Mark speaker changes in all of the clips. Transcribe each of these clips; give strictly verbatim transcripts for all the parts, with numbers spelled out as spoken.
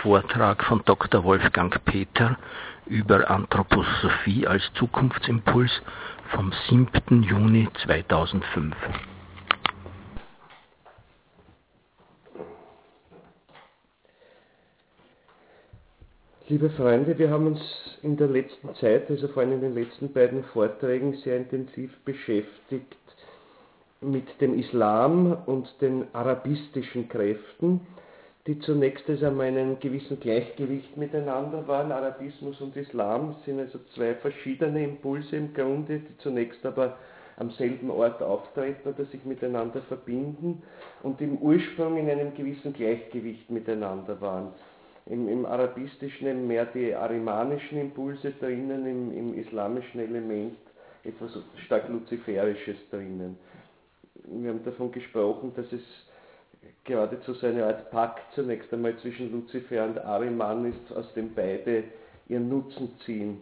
Speaker 1: Vortrag von Doktor Wolfgang Peter über Anthroposophie als Zukunftsimpuls vom siebten Juni zweitausendfünf.
Speaker 2: Liebe Freunde, wir haben uns in der letzten Zeit, also vor allem in den letzten beiden Vorträgen, sehr intensiv beschäftigt mit dem Islam und den arabistischen Kräften, die zunächst also einmal in einem gewissen Gleichgewicht miteinander waren. Arabismus und Islam sind also zwei verschiedene Impulse im Grunde, die zunächst aber am selben Ort auftreten oder sich miteinander verbinden und im Ursprung in einem gewissen Gleichgewicht miteinander waren. Im, im Arabistischen eben mehr die arimanischen Impulse drinnen, im, im islamischen Element etwas stark Luziferisches drinnen. Wir haben davon gesprochen, dass es geradezu so eine Art Pakt zunächst einmal zwischen Luzifer und Ariman ist, aus dem beide ihren Nutzen ziehen.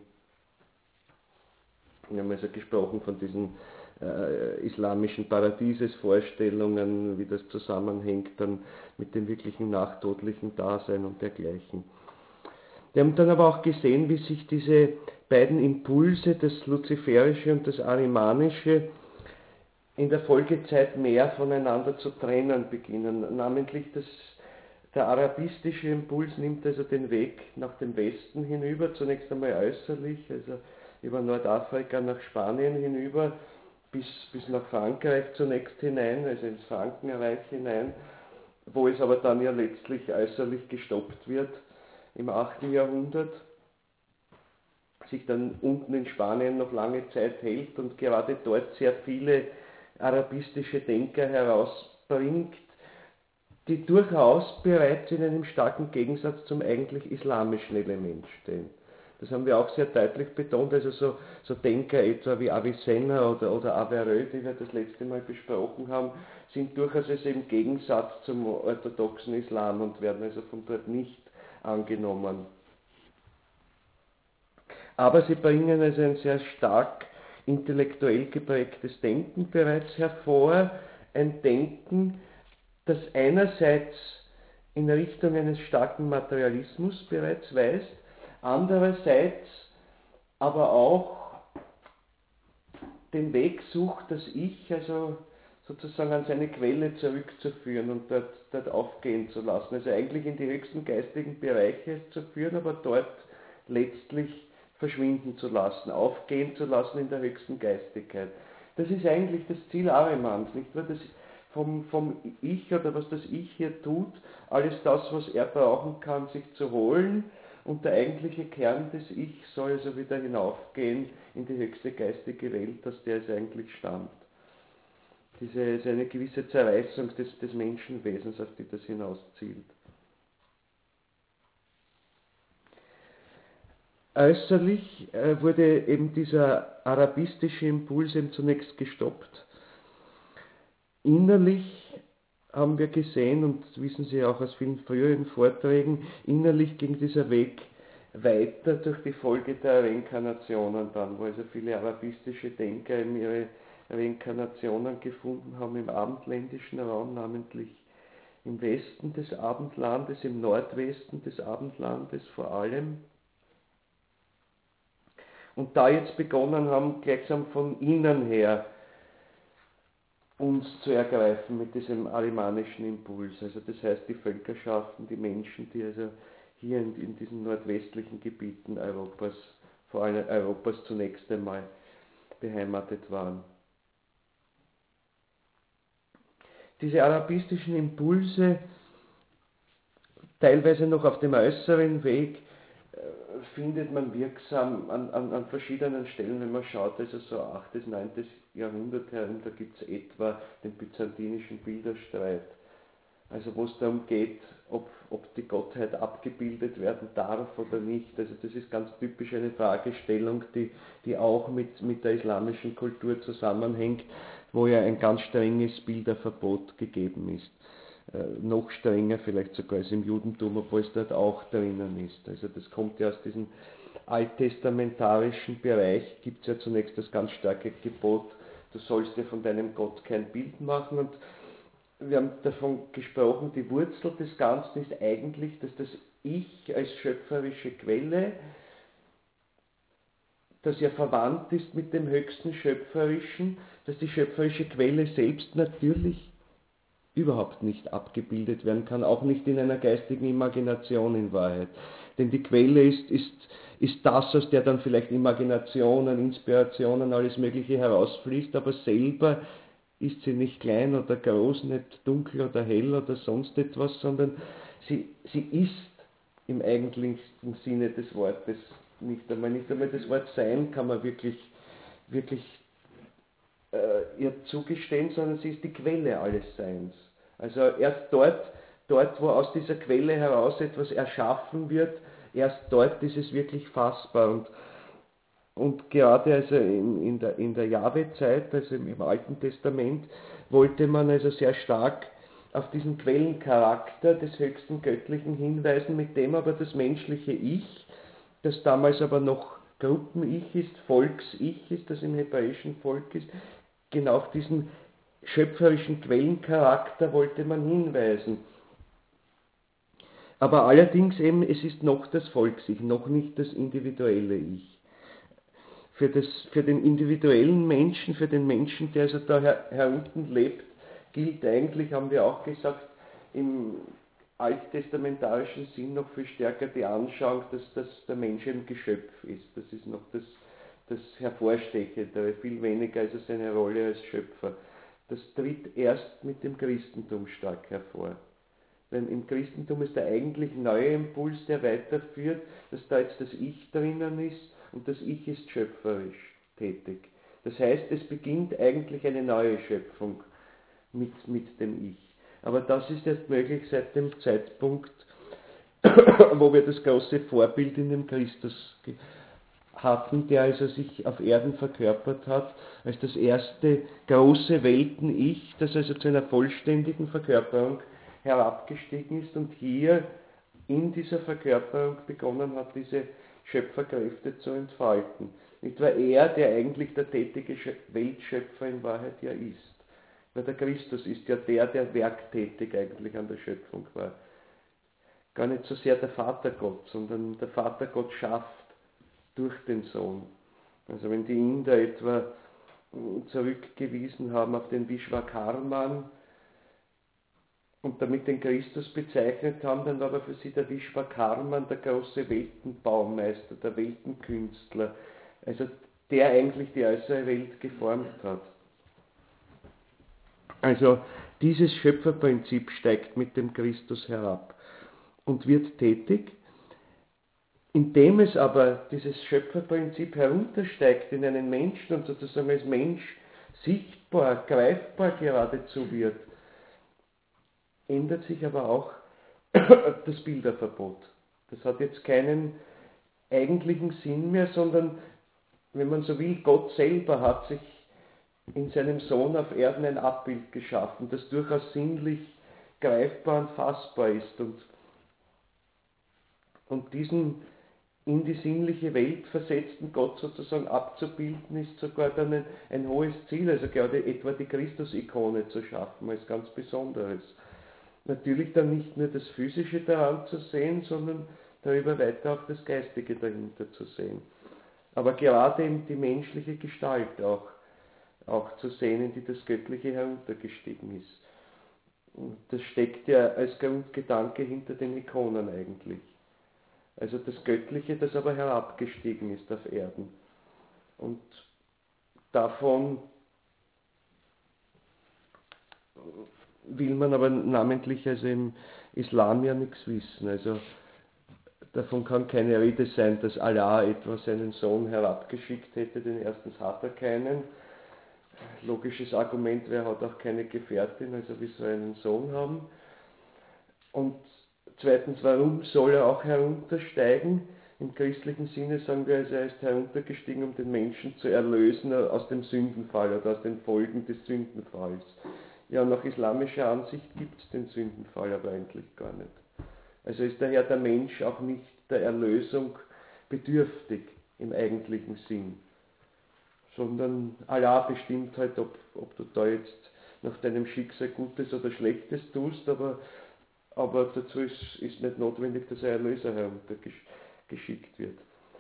Speaker 2: Wir haben also gesprochen von diesen äh, islamischen Paradiesesvorstellungen, wie das zusammenhängt dann mit dem wirklichen nachtodlichen Dasein und dergleichen. Wir haben dann aber auch gesehen, wie sich diese beiden Impulse, das Luziferische und das Arimanische, in der Folgezeit mehr voneinander zu trennen beginnen. Namentlich das, der arabistische Impuls nimmt also den Weg nach dem Westen hinüber, zunächst einmal äußerlich, also über Nordafrika nach Spanien hinüber, bis, bis nach Frankreich zunächst hinein, also ins Frankenreich hinein, wo es aber dann ja letztlich äußerlich gestoppt wird im achten Jahrhundert, sich dann unten in Spanien noch lange Zeit hält und gerade dort sehr viele arabistische Denker herausbringt, die durchaus bereits in einem starken Gegensatz zum eigentlich islamischen Element stehen. Das haben wir auch sehr deutlich betont, also so, so Denker etwa wie Avicenna oder, oder Averroes, die wir das letzte Mal besprochen haben, sind durchaus also im Gegensatz zum orthodoxen Islam und werden also von dort nicht angenommen. Aber sie bringen also ein sehr stark intellektuell geprägtes Denken bereits hervor, ein Denken, das einerseits in Richtung eines starken Materialismus bereits weist, andererseits aber auch den Weg sucht, das Ich also sozusagen an seine Quelle zurückzuführen und dort, dort aufgehen zu lassen. Also eigentlich in die höchsten geistigen Bereiche zu führen, aber dort letztlich verschwinden zu lassen, aufgehen zu lassen in der höchsten Geistigkeit. Das ist eigentlich das Ziel Arimans, nicht wahr? Das vom, vom Ich oder was das Ich hier tut, alles das, was er brauchen kann, sich zu holen, und der eigentliche Kern des Ich soll also wieder hinaufgehen in die höchste geistige Welt, aus der es eigentlich stammt. Diese ist eine gewisse Zerreißung des, des Menschenwesens, auf die das hinauszielt. Äußerlich äh, wurde eben dieser arabistische Impuls eben zunächst gestoppt. Innerlich haben wir gesehen, und wissen Sie auch aus vielen früheren Vorträgen, innerlich ging dieser Weg weiter durch die Folge der Reinkarnationen dann, wo also viele arabistische Denker eben ihre Reinkarnationen gefunden haben im abendländischen Raum, namentlich im Westen des Abendlandes, im Nordwesten des Abendlandes vor allem. Und da jetzt begonnen haben, gleichsam von innen her uns zu ergreifen mit diesem arimanischen Impuls. Also das heißt die Völkerschaften, die Menschen, die also hier in, in diesen nordwestlichen Gebieten Europas, vor allem Europas zunächst einmal beheimatet waren. Diese arabistischen Impulse, teilweise noch auf dem äußeren Weg, findet man wirksam an, an, an verschiedenen Stellen, wenn man schaut, also so achtes, neuntes Jahrhundert herum, da gibt es etwa den byzantinischen Bilderstreit, also wo es darum geht, ob, ob die Gottheit abgebildet werden darf oder nicht. Also das ist ganz typisch eine Fragestellung, die, die auch mit, mit der islamischen Kultur zusammenhängt, wo ja ein ganz strenges Bilderverbot gegeben ist. Äh, noch strenger vielleicht sogar als im Judentum, obwohl es dort auch drinnen ist. Also das kommt ja aus diesem alttestamentarischen Bereich, gibt es ja zunächst das ganz starke Gebot, du sollst dir von deinem Gott kein Bild machen, und wir haben davon gesprochen, die Wurzel des Ganzen ist eigentlich, dass das Ich als schöpferische Quelle, das ja verwandt ist mit dem höchsten Schöpferischen, dass die schöpferische Quelle selbst natürlich überhaupt nicht abgebildet werden kann, auch nicht in einer geistigen Imagination in Wahrheit. Denn die Quelle ist, ist, ist das, aus der dann vielleicht Imaginationen, Inspirationen, alles Mögliche herausfließt, aber selber ist sie nicht klein oder groß, nicht dunkel oder hell oder sonst etwas, sondern sie, sie ist im eigentlichsten Sinne des Wortes nicht einmal. Nicht einmal das Wort Sein kann man wirklich, wirklich äh, ihr zugestehen, sondern sie ist die Quelle alles Seins. Also erst dort, dort, wo aus dieser Quelle heraus etwas erschaffen wird, erst dort ist es wirklich fassbar. Und, und gerade also in, in der, in der Jahwe-Zeit, also im, im Alten Testament, wollte man also sehr stark auf diesen Quellencharakter des höchsten Göttlichen hinweisen, mit dem aber das menschliche Ich, das damals aber noch Gruppen-Ich ist, Volks-Ich ist, das im hebräischen Volk ist, genau auf diesen schöpferischen Quellencharakter wollte man hinweisen. Aber allerdings eben, es ist noch das Volks-Ich, noch nicht das individuelle Ich. Für, das, für den individuellen Menschen, für den Menschen, der also da her, herunten lebt, gilt eigentlich, haben wir auch gesagt, im alttestamentarischen Sinn noch viel stärker die Anschauung, dass, dass der Mensch ein Geschöpf ist. Das ist noch das, das Hervorstechendere, viel weniger als seine Rolle als Schöpfer. Das tritt erst mit dem Christentum stark hervor. Denn im Christentum ist der eigentlich neue Impuls, der weiterführt, dass da jetzt das Ich drinnen ist und das Ich ist schöpferisch tätig. Das heißt, es beginnt eigentlich eine neue Schöpfung mit, mit dem Ich. Aber das ist erst möglich seit dem Zeitpunkt, wo wir das große Vorbild in dem Christus hatten, der also sich auf Erden verkörpert hat, als das erste große Welten-Ich, das also zu einer vollständigen Verkörperung herabgestiegen ist und hier in dieser Verkörperung begonnen hat, diese Schöpferkräfte zu entfalten. Nicht war er, der eigentlich der tätige Weltschöpfer in Wahrheit ja ist. Weil der Christus ist ja der, der werktätig eigentlich an der Schöpfung war. Gar nicht so sehr der Vatergott, sondern der Vatergott schafft durch den Sohn. Also wenn die Inder etwa zurückgewiesen haben auf den Vishwakarman und damit den Christus bezeichnet haben, dann war aber für sie der Vishwakarman der große Weltenbaumeister, der Weltenkünstler, also der eigentlich die äußere Welt geformt hat. Also dieses Schöpferprinzip steigt mit dem Christus herab und wird tätig, indem es aber dieses Schöpferprinzip heruntersteigt in einen Menschen und sozusagen als Mensch sichtbar, greifbar geradezu wird, ändert sich aber auch das Bilderverbot. Das hat jetzt keinen eigentlichen Sinn mehr, sondern, wenn man so will, Gott selber hat sich in seinem Sohn auf Erden ein Abbild geschaffen, das durchaus sinnlich greifbar und fassbar ist. Und, und diesen in die sinnliche Welt versetzten Gott sozusagen abzubilden, ist sogar dann ein, ein hohes Ziel, also gerade etwa die Christus-Ikone zu schaffen, als ganz Besonderes. Natürlich dann nicht nur das Physische daran zu sehen, sondern darüber weiter auch das Geistige dahinter zu sehen. Aber gerade eben die menschliche Gestalt auch, auch zu sehen, in die das Göttliche heruntergestiegen ist. Und das steckt ja als Grundgedanke hinter den Ikonen eigentlich. Also das Göttliche, das aber herabgestiegen ist auf Erden. Und davon will man aber namentlich also im Islam ja nichts wissen. Also davon kann keine Rede sein, dass Allah etwa seinen Sohn herabgeschickt hätte, denn erstens hat er keinen. Logisches Argument, wer hat auch keine Gefährtin, also wie soll er einen Sohn haben? Und zweitens, warum soll er auch heruntersteigen? Im christlichen Sinne sagen wir, also er ist heruntergestiegen, um den Menschen zu erlösen aus dem Sündenfall oder aus den Folgen des Sündenfalls. Ja, nach islamischer Ansicht gibt es den Sündenfall aber eigentlich gar nicht. Also ist daher der Mensch auch nicht der Erlösung bedürftig im eigentlichen Sinn, sondern Allah bestimmt halt, ob, ob du da jetzt nach deinem Schicksal Gutes oder Schlechtes tust, aber, aber dazu ist, ist nicht notwendig, dass ein Erlöser heruntergeschickt wird.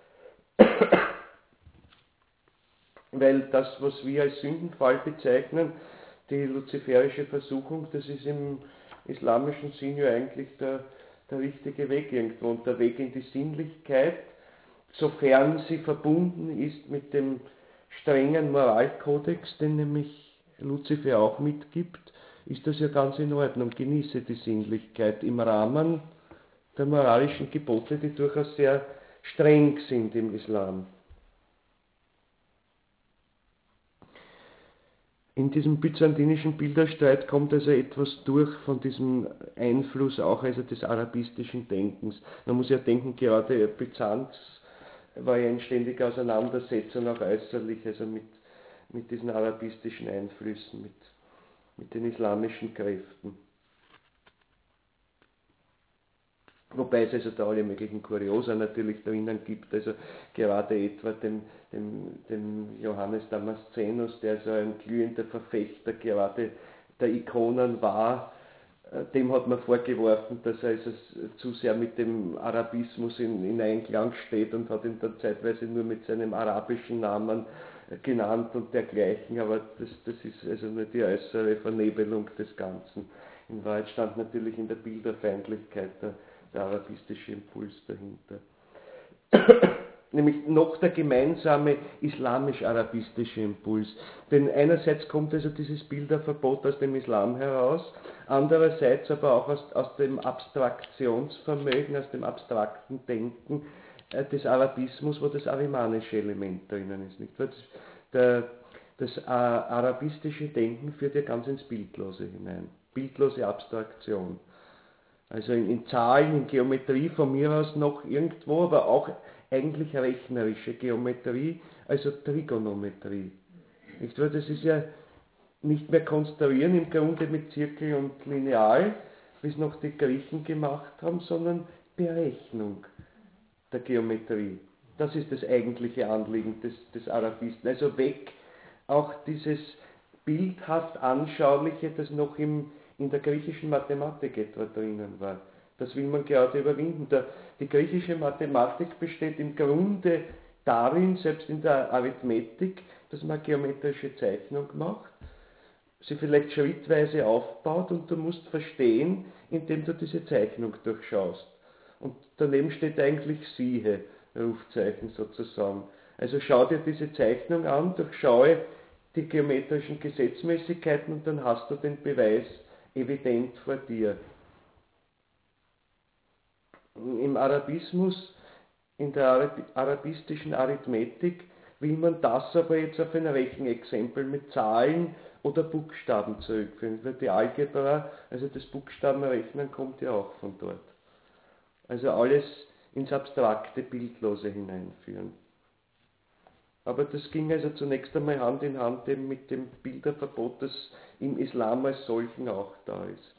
Speaker 2: Weil das, was wir als Sündenfall bezeichnen, die luziferische Versuchung, das ist im islamischen Sinn ja eigentlich der, der richtige Weg irgendwo. Und der Weg in die Sinnlichkeit, sofern sie verbunden ist mit dem strengen Moralkodex, den nämlich Luzifer auch mitgibt, ist das ja ganz in Ordnung. Genieße die Sinnlichkeit im Rahmen der moralischen Gebote, die durchaus sehr streng sind im Islam. In diesem byzantinischen Bilderstreit kommt also etwas durch von diesem Einfluss auch also des arabistischen Denkens. Man muss ja denken, gerade Byzanz war ja in ständiger Auseinandersetzung auch äußerlich, also mit, mit diesen arabistischen Einflüssen, mit, mit den islamischen Kräften. Wobei es also da alle möglichen Kuriosa natürlich drinnen gibt, also gerade etwa dem, dem, dem Johannes Damaszenus, der so ein glühender Verfechter gerade der Ikonen war, dem hat man vorgeworfen, dass er also zu sehr mit dem Arabismus in, in Einklang steht und hat ihn dann zeitweise nur mit seinem arabischen Namen genannt und dergleichen, aber das, das ist also nur die äußere Vernebelung des Ganzen. In Wahrheit stand natürlich in der Bilderfeindlichkeit der der arabistische Impuls dahinter. Nämlich noch der gemeinsame islamisch-arabistische Impuls. Denn einerseits kommt also dieses Bilderverbot aus dem Islam heraus, andererseits aber auch aus, aus dem Abstraktionsvermögen, aus dem abstrakten Denken äh, des Arabismus, wo das arimanische Element drinnen ist. Nicht? Das, der, das äh, arabistische Denken führt ja ganz ins Bildlose hinein. Bildlose Abstraktion. Also in, in Zahlen, in Geometrie von mir aus noch irgendwo, aber auch eigentlich rechnerische Geometrie, also Trigonometrie. Nicht wahr? Das ist ja nicht mehr konstruieren im Grunde mit Zirkel und Lineal, wie es noch die Griechen gemacht haben, sondern Berechnung der Geometrie. Das ist das eigentliche Anliegen des, des Arabisten. Also weg auch dieses bildhaft Anschauliche, das noch im in der griechischen Mathematik etwa drinnen war. Das will man gerade überwinden. Der, die griechische Mathematik besteht im Grunde darin, selbst in der Arithmetik, dass man geometrische Zeichnung macht, sie vielleicht schrittweise aufbaut und du musst verstehen, indem du diese Zeichnung durchschaust. Und daneben steht eigentlich siehe, Rufzeichen sozusagen. Also schau dir diese Zeichnung an, durchschaue die geometrischen Gesetzmäßigkeiten und dann hast du den Beweis evident vor dir. Im Arabismus, in der arabistischen Arithmetik, will man das aber jetzt auf ein Rechenexempel mit Zahlen oder Buchstaben zurückführen. Weil die Algebra, also das Buchstabenrechnen, kommt ja auch von dort. Also alles ins abstrakte, Bildlose hineinführen. Aber das ging also zunächst einmal Hand in Hand eben mit dem Bilderverbot, das im Islam als solchen auch da ist.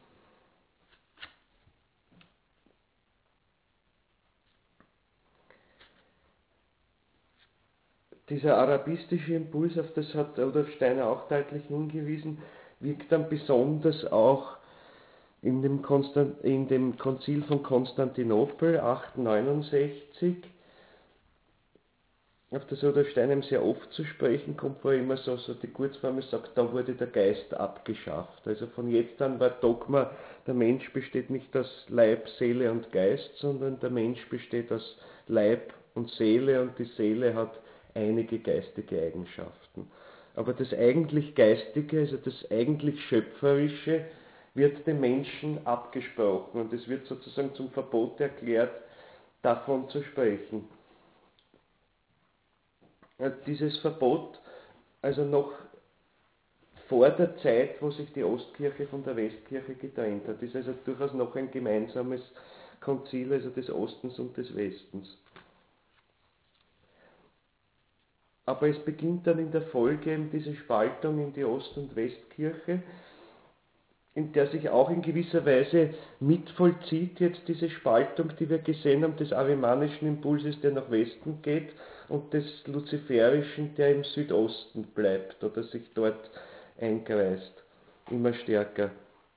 Speaker 2: Dieser arabistische Impuls, auf das hat Rudolf Steiner auch deutlich hingewiesen, wirkt dann besonders auch in dem, Konstant, in dem Konzil von Konstantinopel achthundertneunundsechzig, auf das Rudolf Steiner sehr oft zu sprechen kommt, wo er immer so, so die Kurzformel sagt, da wurde der Geist abgeschafft. Also von jetzt an war Dogma, der Mensch besteht nicht aus Leib, Seele und Geist, sondern der Mensch besteht aus Leib und Seele und die Seele hat einige geistige Eigenschaften. Aber das eigentlich Geistige, also das eigentlich Schöpferische, wird dem Menschen abgesprochen und es wird sozusagen zum Verbot erklärt, davon zu sprechen. Dieses Verbot, also noch vor der Zeit, wo sich die Ostkirche von der Westkirche getrennt hat, ist also durchaus noch ein gemeinsames Konzil, also des Ostens und des Westens. Aber es beginnt dann in der Folge eben diese Spaltung in die Ost- und Westkirche, in der sich auch in gewisser Weise mitvollzieht jetzt diese Spaltung, die wir gesehen haben, des arimanischen Impulses, der nach Westen geht, und des luziferischen, der im Südosten bleibt oder sich dort einkreist. immer stärker.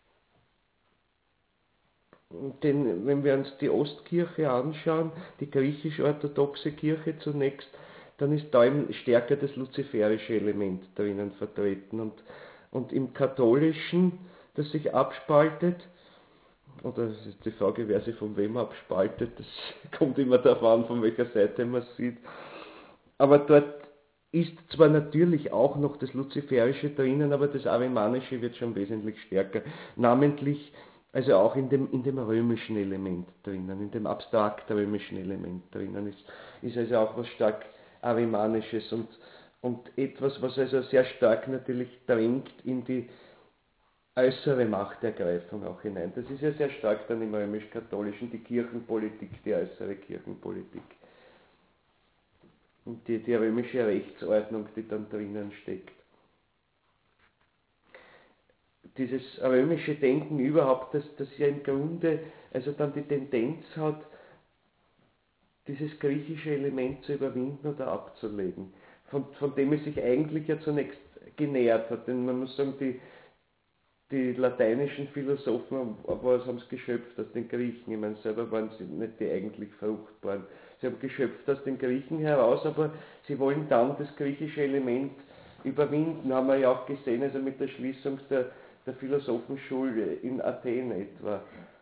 Speaker 2: Denn wenn wir uns die Ostkirche anschauen, die griechisch-orthodoxe Kirche zunächst, dann ist da eben stärker das luziferische Element drinnen vertreten. Und, und im Katholischen, das sich abspaltet, oder es ist die Frage, wer sich von wem abspaltet, das kommt immer darauf an, von welcher Seite man es sieht. Aber dort ist zwar natürlich auch noch das Luziferische drinnen, aber das Arimanische wird schon wesentlich stärker. Namentlich also auch in dem, in dem römischen Element drinnen, in dem abstrakt römischen Element drinnen ist, ist also auch was stark Arimanisches und, und etwas, was also sehr stark natürlich drängt in die äußere Machtergreifung auch hinein. Das ist ja sehr stark dann im römisch-katholischen, die Kirchenpolitik, die äußere Kirchenpolitik. Und die, die römische Rechtsordnung, die dann drinnen steckt. Dieses römische Denken überhaupt, das, das ja im Grunde also dann die Tendenz hat, dieses griechische Element zu überwinden oder abzulegen, von, von dem es sich eigentlich ja zunächst genähert hat. Denn man muss sagen, die, die lateinischen Philosophen, was haben es geschöpft aus den Griechen? Ich meine, selber waren sie nicht die eigentlich Fruchtbaren. Sie haben geschöpft aus den Griechen heraus, aber sie wollen dann das griechische Element überwinden, haben wir ja auch gesehen, also mit der Schließung der der Philosophenschule in Athen etwa,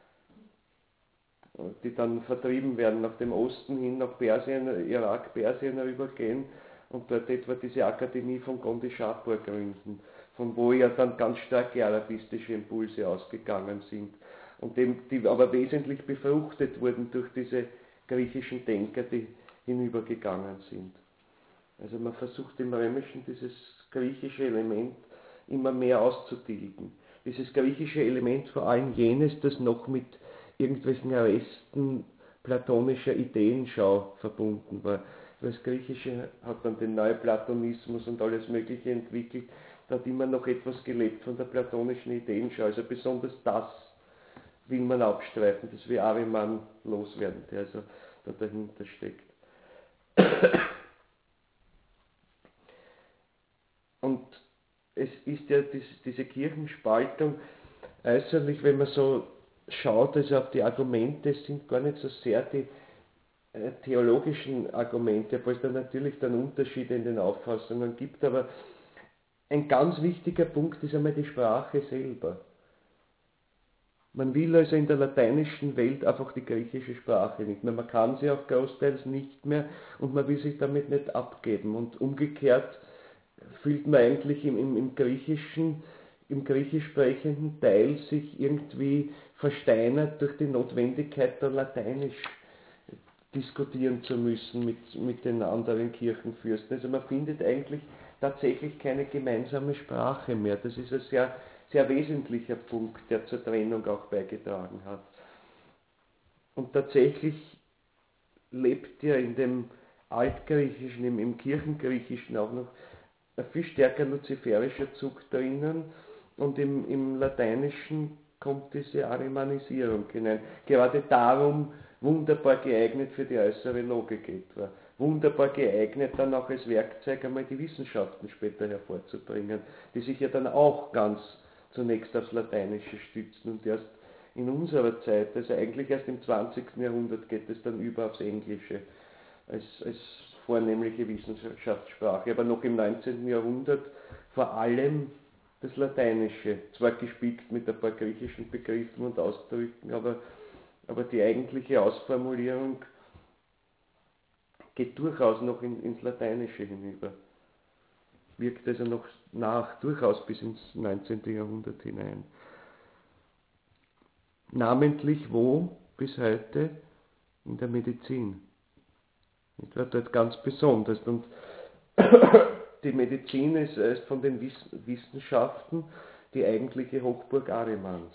Speaker 2: die dann vertrieben werden nach dem Osten hin, nach Persien, Irak, Persien rübergehen und dort etwa diese Akademie von Gondischapur gründen, von wo ja dann ganz starke arabistische Impulse ausgegangen sind und dem, die aber wesentlich befruchtet wurden durch diese griechischen Denker, die hinübergegangen sind. Also man versucht im Römischen dieses griechische Element immer mehr auszutilgen. Dieses griechische Element, vor allem jenes, das noch mit irgendwelchen Resten platonischer Ideenschau verbunden war. Das Griechische hat dann den Neuplatonismus und alles Mögliche entwickelt, da hat immer noch etwas gelebt von der platonischen Ideenschau. Also besonders das will man abstreiten, das will Ariman loswerden, der also da dahinter steckt. Und es ist ja diese Kirchenspaltung äußerlich, wenn man so schaut, also auf die Argumente, es sind gar nicht so sehr die theologischen Argumente, obwohl es da natürlich dann Unterschiede in den Auffassungen gibt, aber ein ganz wichtiger Punkt ist einmal die Sprache selber. Man will also in der lateinischen Welt einfach die griechische Sprache nicht mehr, man kann sie auch großteils nicht mehr und man will sich damit nicht abgeben und umgekehrt fühlt man eigentlich im, im, im griechischen, im griechisch sprechenden Teil sich irgendwie versteinert durch die Notwendigkeit, da Lateinisch diskutieren zu müssen mit, mit den anderen Kirchenfürsten. Also man findet eigentlich tatsächlich keine gemeinsame Sprache mehr. Das ist ein sehr, sehr wesentlicher Punkt, der zur Trennung auch beigetragen hat. Und tatsächlich lebt ja in dem Altgriechischen, im, im Kirchengriechischen auch noch ein viel stärker luziferischer Zug drinnen und im, im Lateinischen kommt diese Arimanisierung hinein. Gerade darum wunderbar geeignet für die äußere Logik etwa. Wunderbar geeignet dann auch als Werkzeug einmal die Wissenschaften später hervorzubringen, die sich ja dann auch ganz zunächst aufs Lateinische stützen und erst in unserer Zeit, also eigentlich erst im zwanzigsten Jahrhundert geht es dann über aufs Englische als, als vornehmliche Wissenschaftssprache, aber noch im neunzehnten Jahrhundert vor allem das Lateinische, zwar gespickt mit ein paar griechischen Begriffen und Ausdrücken, aber, aber die eigentliche Ausformulierung geht durchaus noch in, ins Lateinische hinüber, wirkt also noch nach, durchaus bis ins neunzehnten Jahrhundert hinein. Namentlich wo bis heute? In der Medizin. Das war dort ganz besonders. Und die Medizin ist, ist von den Wissenschaften die eigentliche Hochburg Arimans.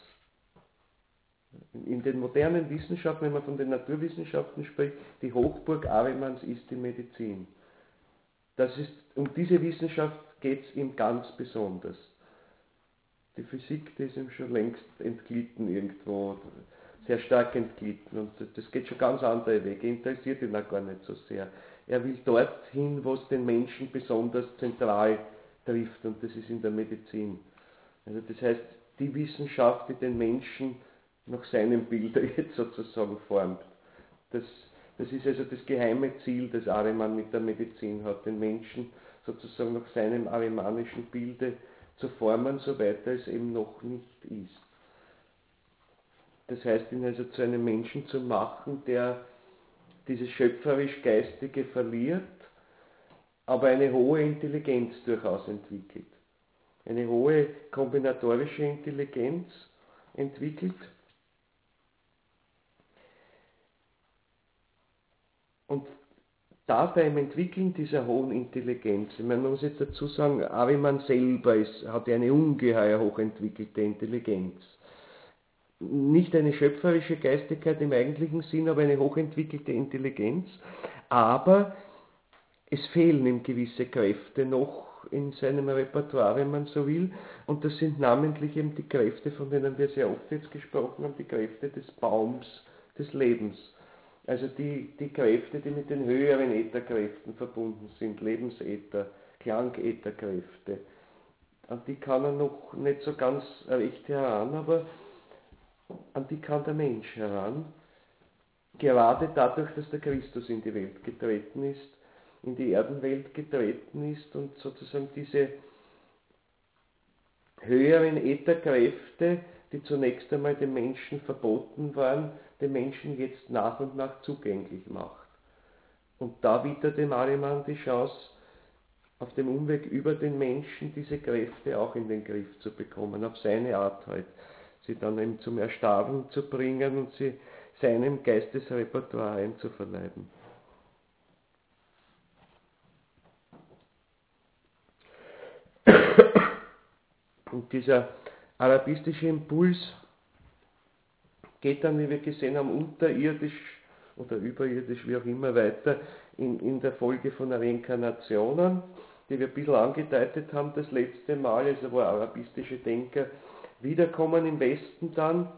Speaker 2: In den modernen Wissenschaften, wenn man von den Naturwissenschaften spricht, die Hochburg Arimans ist die Medizin. Das ist, um diese Wissenschaft geht es ihm ganz besonders. Die Physik, die ist ihm schon längst entglitten irgendwo, sehr stark entglitten und das geht schon ganz andere Wege, interessiert ihn auch gar nicht so sehr. Er will dorthin, wo es den Menschen besonders zentral trifft und das ist in der Medizin. Also das heißt, die Wissenschaft, die den Menschen nach seinem Bild jetzt sozusagen formt. Das, das ist also das geheime Ziel, das Ahriman mit der Medizin hat, den Menschen sozusagen nach seinem ahrimanischen Bilde zu formen, soweit er es eben noch nicht ist. Das heißt, ihn also zu einem Menschen zu machen, der dieses schöpferisch-geistige verliert, aber eine hohe Intelligenz durchaus entwickelt. Eine hohe kombinatorische Intelligenz entwickelt. Und da beim Entwickeln dieser hohen Intelligenz, ich meine, man muss jetzt dazu sagen, Ahriman selber ist, hat eine ungeheuer hochentwickelte Intelligenz. Nicht eine schöpferische Geistigkeit im eigentlichen Sinn, aber eine hochentwickelte Intelligenz. Aber es fehlen ihm gewisse Kräfte noch in seinem Repertoire, wenn man so will. Und das sind namentlich eben die Kräfte, von denen wir sehr oft jetzt gesprochen haben, die Kräfte des Baums des Lebens. Also die, die Kräfte, die mit den höheren Ätherkräften verbunden sind, Lebensäther, Klangätherkräfte. An die kann er noch nicht so ganz recht heran, aber an die kann der Mensch heran. Gerade dadurch, dass der Christus in die Welt getreten ist, in die Erdenwelt getreten ist und sozusagen diese höheren Ätherkräfte, die zunächst einmal dem Menschen verboten waren, den Menschen jetzt nach und nach zugänglich macht. Und da bietet dem Ahriman die Chance, auf dem Umweg über den Menschen diese Kräfte auch in den Griff zu bekommen, auf seine Art halt, sie dann eben zum Erstarben zu bringen und sie seinem Geistesrepertoire einzuverleiben. Und dieser arabistische Impuls geht dann, wie wir gesehen haben, unterirdisch oder überirdisch, wie auch immer, weiter in, in der Folge von Reinkarnationen, die wir ein bisschen angedeutet haben das letzte Mal, also wo arabistische Denker wiederkommen im Westen dann.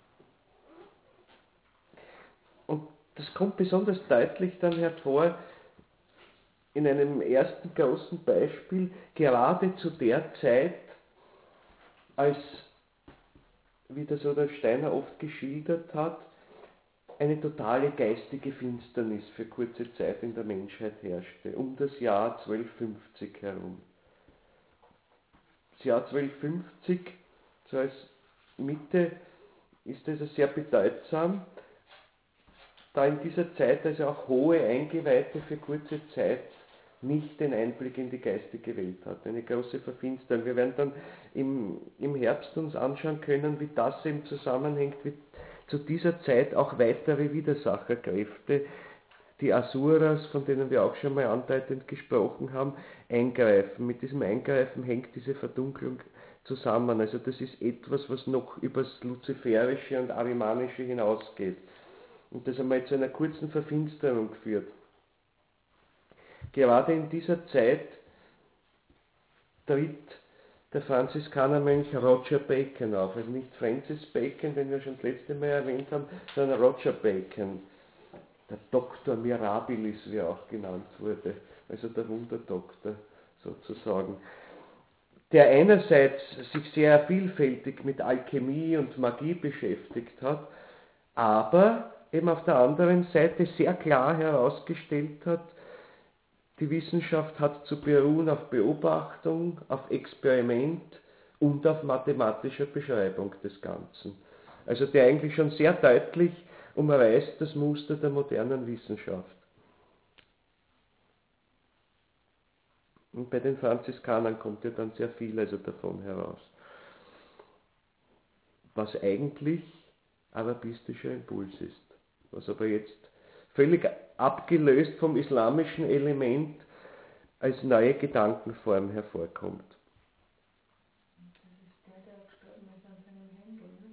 Speaker 2: Und das kommt besonders deutlich dann hervor in einem ersten großen Beispiel, gerade zu der Zeit, als, wie das Rudolf Steiner oft geschildert hat, eine totale geistige Finsternis für kurze Zeit in der Menschheit herrschte, um das Jahr zwölfhundertfünfzig herum. Das Jahr zwölfhundertfünfzig, so als Mitte, ist also sehr bedeutsam, da in dieser Zeit also auch hohe Eingeweihte für kurze Zeit nicht den Einblick in die geistige Welt hat. Eine große Verfinsterung. Wir werden dann im, im Herbst uns anschauen können, wie das eben zusammenhängt, wie zu dieser Zeit auch weitere Widersacherkräfte, die Asuras, von denen wir auch schon mal andeutend gesprochen haben, eingreifen. Mit diesem Eingreifen hängt diese Verdunklung zusammen. Also das ist etwas, was noch über das Luziferische und Ahrimanische hinausgeht und das einmal zu einer kurzen Verfinsterung führt. Gerade in dieser Zeit tritt der Franziskanermönch Roger Bacon auf. Also nicht Francis Bacon, den wir schon das letzte Mal erwähnt haben, sondern Roger Bacon. Der Doktor Mirabilis, wie er auch genannt wurde. Also der Wunderdoktor sozusagen. Der einerseits sich sehr vielfältig mit Alchemie und Magie beschäftigt hat, aber eben auf der anderen Seite sehr klar herausgestellt hat, die Wissenschaft hat zu beruhen auf Beobachtung, auf Experiment und auf mathematischer Beschreibung des Ganzen. Also der eigentlich schon sehr deutlich umreißt das Muster der modernen Wissenschaft. Und bei den Franziskanern kommt ja dann sehr viel also davon heraus. Was eigentlich arabistischer Impuls ist. Was aber jetzt völlig abgelöst vom islamischen Element als neue Gedankenform hervorkommt.
Speaker 3: Das ist der, der gestorben ist an seinem Händel, ne?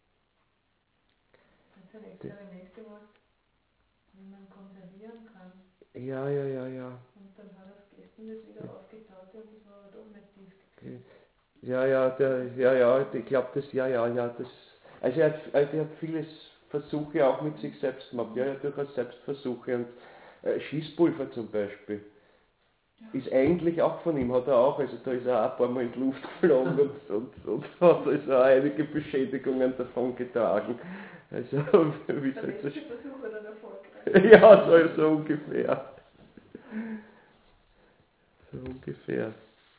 Speaker 3: Das sind Experimente gemacht, wie man konservieren kann.
Speaker 2: Ja, ja, ja, ja.
Speaker 3: Und dann hat er es gegessen, ist wieder aufgetaut und das war aber doch nicht Gift gewesen.
Speaker 2: Ja, ja, der, ja, ja, ich glaube das, ja, ja, ja, das, also er hat, er hat vieles Versuche auch mit sich selbst gemacht, ja, ja, durchaus Selbstversuche und äh, Schießpulver zum Beispiel. ist eigentlich auch von ihm, hat er auch, also da ist er auch ein paar Mal in die Luft geflogen und, und, und hat also auch einige Beschädigungen davon getragen. Also, wie
Speaker 3: Der
Speaker 2: soll
Speaker 3: letzte
Speaker 2: das?
Speaker 3: Versuch war dann erfolgreich.
Speaker 2: Ja, so, so ungefähr. So ungefähr.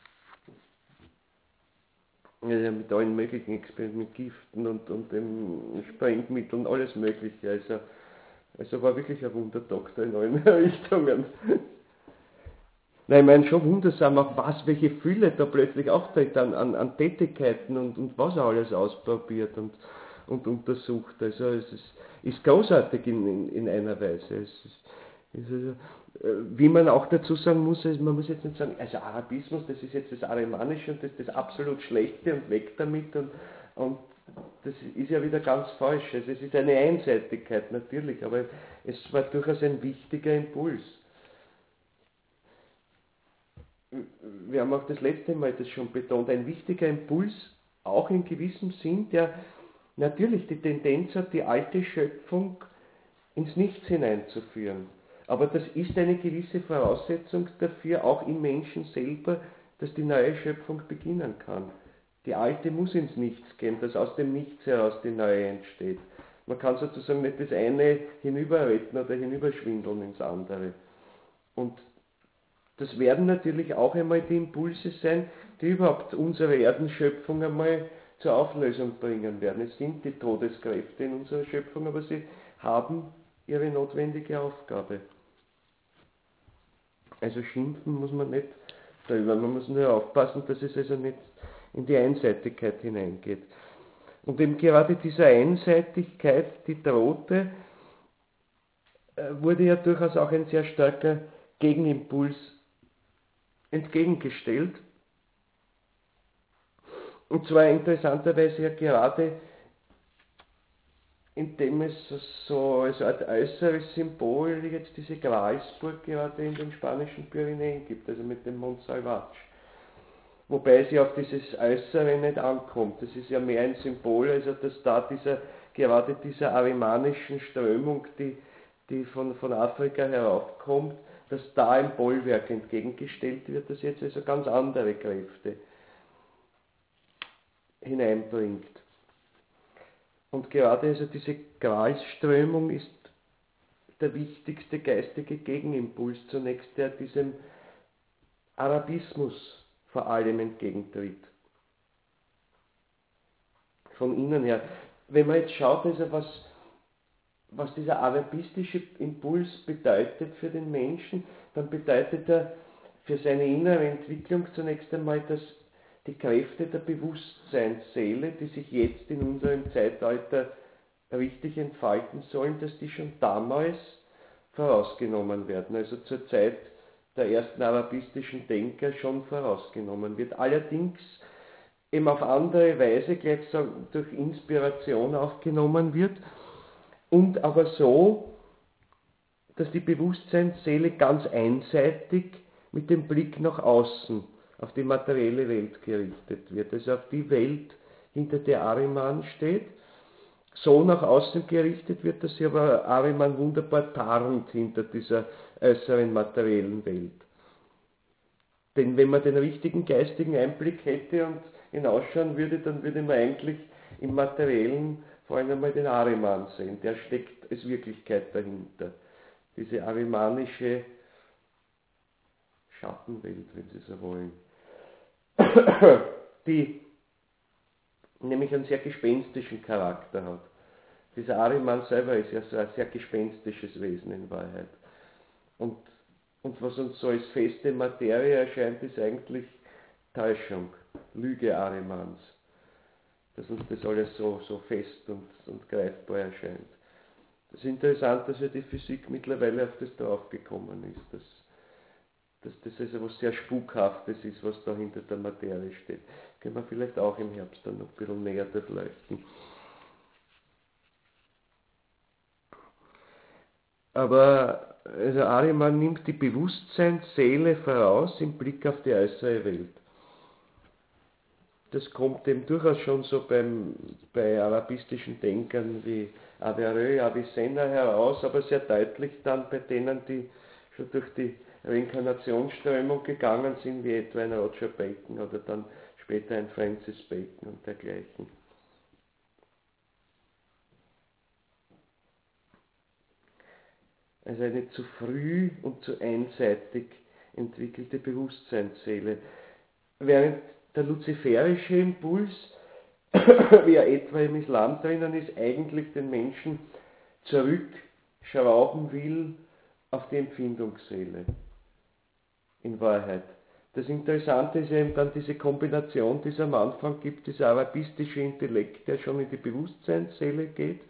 Speaker 2: Ja, mit allen möglichen Experimenten, mit Giften und, und dem Sprengmitteln, alles Mögliche. Also, also war wirklich ein Wunderdoktor in allen Richtungen. Nein, ich meine schon wundersam, auch was, welche Fülle da plötzlich auftritt an, an, an Tätigkeiten und, und was er alles ausprobiert und, und untersucht. Also es ist, ist großartig in, in, in einer Weise. Es ist, es ist also, wie man auch dazu sagen muss, also man muss jetzt nicht sagen, also Arabismus, das ist jetzt das Arimanische und das ist das absolut Schlechte und weg damit und, und das ist ja wieder ganz falsch. Also es ist eine Einseitigkeit natürlich, aber es war durchaus ein wichtiger Impuls. Wir haben auch das letzte Mal das schon betont, ein wichtiger Impuls, auch in gewissem Sinn, der natürlich die Tendenz hat, die alte Schöpfung ins Nichts hineinzuführen. Aber das ist eine gewisse Voraussetzung dafür, auch im Menschen selber, dass die neue Schöpfung beginnen kann. Die alte muss ins Nichts gehen, dass aus dem Nichts heraus die neue entsteht. Man kann sozusagen nicht das eine hinüberretten oder hinüberschwindeln ins andere. Und das werden natürlich auch einmal die Impulse sein, die überhaupt unsere Erdenschöpfung einmal zur Auflösung bringen werden. Es sind die Todeskräfte in unserer Schöpfung, aber sie haben ihre notwendige Aufgabe. Also schimpfen muss man nicht darüber, man muss nur aufpassen, dass es also nicht in die Einseitigkeit hineingeht. Und eben gerade dieser Einseitigkeit, die drohte, wurde ja durchaus auch ein sehr starker Gegenimpuls entgegengestellt. Und zwar interessanterweise ja gerade, indem es so als Art äußeres Symbol jetzt diese Gralsburg gerade in den spanischen Pyrenäen gibt, also mit dem Mont Salvatge. Wobei sie auf dieses Äußere nicht ankommt. Das ist ja mehr ein Symbol, also dass da dieser, gerade dieser arimanischen Strömung, die, die von, von Afrika heraufkommt, dass da ein Bollwerk entgegengestellt wird, das jetzt also ganz andere Kräfte hineinbringt. Und gerade also diese Gralsströmung ist der wichtigste geistige Gegenimpuls zunächst, der diesem Arabismus vor allem entgegentritt. Von innen her. Wenn man jetzt schaut, also was, was dieser arabistische Impuls bedeutet für den Menschen, dann bedeutet er für seine innere Entwicklung zunächst einmal, dass die Kräfte der Bewusstseinsseele, die sich jetzt in unserem Zeitalter richtig entfalten sollen, dass die schon damals vorausgenommen werden, also zur Zeit der ersten arabistischen Denker schon vorausgenommen wird. Allerdings eben auf andere Weise gleichsam durch Inspiration aufgenommen wird und aber so, dass die Bewusstseinsseele ganz einseitig mit dem Blick nach außen auf die materielle Welt gerichtet wird, also auf die Welt, hinter der Ahriman steht, so nach außen gerichtet wird, dass sie aber Ahriman wunderbar tarnt hinter dieser äußeren materiellen Welt. Denn wenn man den richtigen geistigen Einblick hätte und hinausschauen würde, dann würde man eigentlich im Materiellen vor allem einmal den Ahriman sehen, der steckt als Wirklichkeit dahinter. Diese ahrimanische Schattenwelt, wenn Sie so wollen, die nämlich einen sehr gespenstischen Charakter hat. Dieser Ahriman selber ist ja so ein sehr gespenstisches Wesen in Wahrheit. Und, und was uns so als feste Materie erscheint, ist eigentlich Täuschung, Lüge Ahrimans. Dass uns das alles so, so fest und, und greifbar erscheint. Das ist interessant, dass ja die Physik mittlerweile auf das draufgekommen ist, dass, dass das also was sehr Spukhaftes ist, was da hinter der Materie steht. Können wir vielleicht auch im Herbst dann noch ein bisschen näher durchleuchten. Aber also Ahriman nimmt die Bewusstseinsseele voraus im Blick auf die äußere Welt. Das kommt eben durchaus schon so beim, bei arabistischen Denkern wie Averroes, Avicenna heraus, aber sehr deutlich dann bei denen, die schon durch die Reinkarnationsströmung gegangen sind, wie etwa ein Roger Bacon oder dann später ein Francis Bacon und dergleichen. Also eine zu früh und zu einseitig entwickelte Bewusstseinsseele. Während der luziferische Impuls, wie er etwa im Islam drinnen ist, eigentlich den Menschen zurückschrauben will auf die Empfindungsseele. In Wahrheit. Das Interessante ist ja eben dann diese Kombination, die es am Anfang gibt, dieser arabistische Intellekt, der schon in die Bewusstseinsseele geht,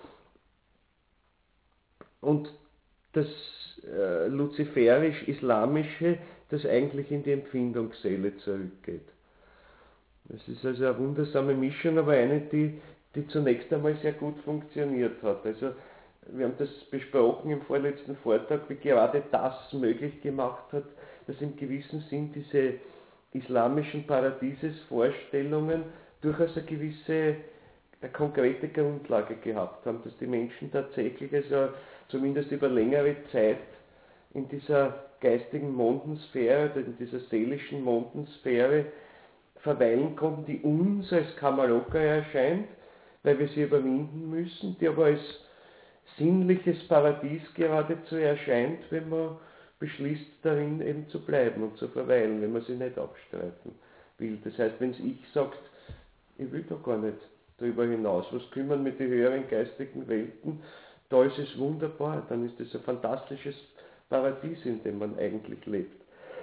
Speaker 2: und das äh, luziferisch-islamische, das eigentlich in die Empfindungsseele zurückgeht. Das ist also eine wundersame Mischung, aber eine, die, die zunächst einmal sehr gut funktioniert hat. Also wir haben das besprochen im vorletzten Vortrag, wie gerade das möglich gemacht hat, dass im gewissen Sinn diese islamischen Paradiesesvorstellungen durchaus eine gewisse eine konkrete Grundlage gehabt haben, dass die Menschen tatsächlich also zumindest über längere Zeit in dieser geistigen Mondensphäre, in dieser seelischen Mondensphäre verweilen konnten, die uns als Kamaloka erscheint, weil wir sie überwinden müssen, die aber als sinnliches Paradies geradezu erscheint, wenn man beschließt, darin eben zu bleiben und zu verweilen, wenn man sie nicht abstreiten will. Das heißt, wenn das Ich sagt, ich will da gar nicht darüber hinaus, was kümmern mit den höheren geistigen Welten, da ist es wunderbar, dann ist es ein fantastisches Paradies, in dem man eigentlich lebt.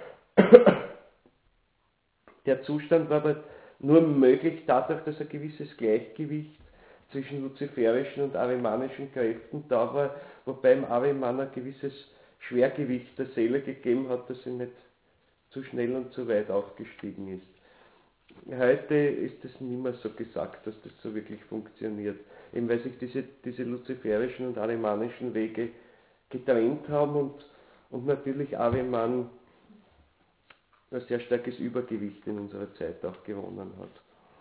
Speaker 2: Der Zustand war aber nur möglich dadurch, dass ein gewisses Gleichgewicht zwischen luziferischen und arimanischen Kräften da war, wobei im Ariman ein gewisses Schwergewicht der Seele gegeben hat, dass sie nicht zu schnell und zu weit aufgestiegen ist. Heute ist es nicht mehr so gesagt, dass das so wirklich funktioniert, eben weil sich diese, diese luziferischen und arimanischen Wege getrennt haben und, und natürlich Ariman ein sehr starkes Übergewicht in unserer Zeit auch gewonnen hat.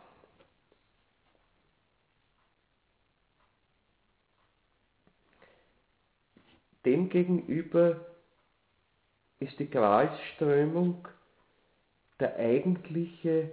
Speaker 2: Demgegenüber ist die Gralsströmung der eigentliche,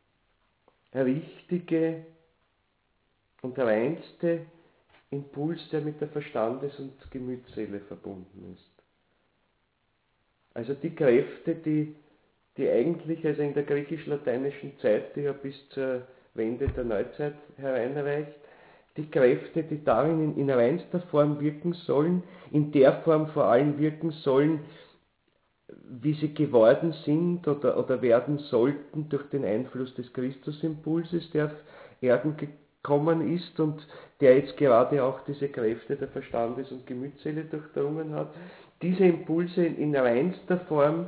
Speaker 2: richtige und reinste Impuls, der mit der Verstandes- und Gemütsseele verbunden ist. Also die Kräfte, die, die eigentlich, also in der griechisch-lateinischen Zeit, die ja bis zur Wende der Neuzeit hereinreicht, die Kräfte, die darin in, in reinster Form wirken sollen, in der Form vor allem wirken sollen, wie sie geworden sind oder, oder werden sollten durch den Einfluss des Christusimpulses, der auf Erden gekommen ist und der jetzt gerade auch diese Kräfte der Verstandes- und Gemütsseele durchdrungen hat, diese Impulse in, in reinster Form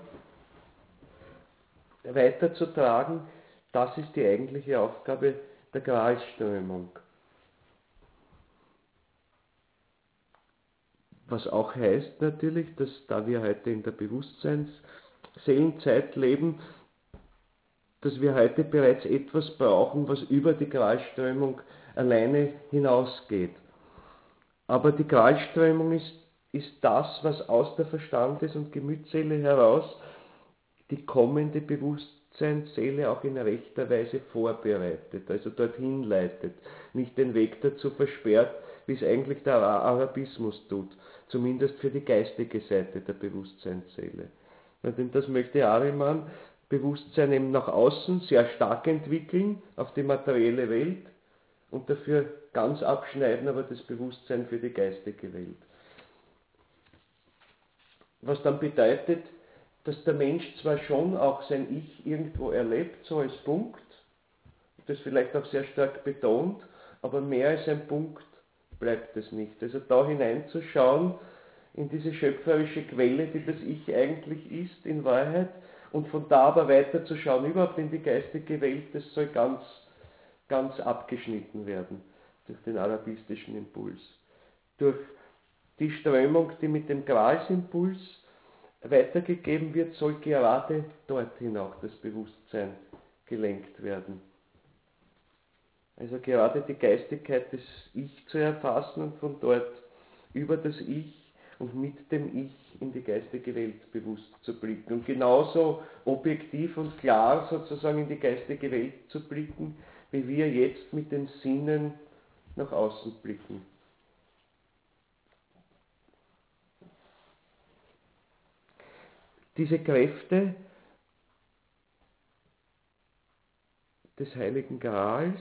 Speaker 2: weiterzutragen, das ist die eigentliche Aufgabe der Gralsströmung. Was auch heißt natürlich, dass da wir heute in der Bewusstseinsseelenzeit leben, dass wir heute bereits etwas brauchen, was über die Gralsströmung alleine hinausgeht. Aber die Gralsströmung ist, ist das, was aus der Verstandes- und Gemütsseele heraus die kommende Bewusstseinsseele auch in rechter Weise vorbereitet, also dorthin leitet, nicht den Weg dazu versperrt, wie es eigentlich der Arabismus tut, zumindest für die geistige Seite der Bewusstseinsseele. Denn das möchte Ariman Bewusstsein eben nach außen sehr stark entwickeln, auf die materielle Welt, und dafür ganz abschneiden aber das Bewusstsein für die geistige Welt. Was dann bedeutet, dass der Mensch zwar schon auch sein Ich irgendwo erlebt, so als Punkt, das vielleicht auch sehr stark betont, aber mehr als ein Punkt bleibt es nicht. Also da hineinzuschauen in diese schöpferische Quelle, die das Ich eigentlich ist in Wahrheit, und von da aber weiterzuschauen, überhaupt in die geistige Welt, das soll ganz, ganz abgeschnitten werden durch den arabistischen Impuls. Durch die Strömung, die mit dem Gralsimpuls weitergegeben wird, soll gerade dorthin auch das Bewusstsein gelenkt werden. Also gerade die Geistigkeit des Ich zu erfassen und von dort über das Ich und mit dem Ich in die geistige Welt bewusst zu blicken. Und genauso objektiv und klar sozusagen in die geistige Welt zu blicken, wie wir jetzt mit den Sinnen nach außen blicken. Diese Kräfte des Heiligen Grals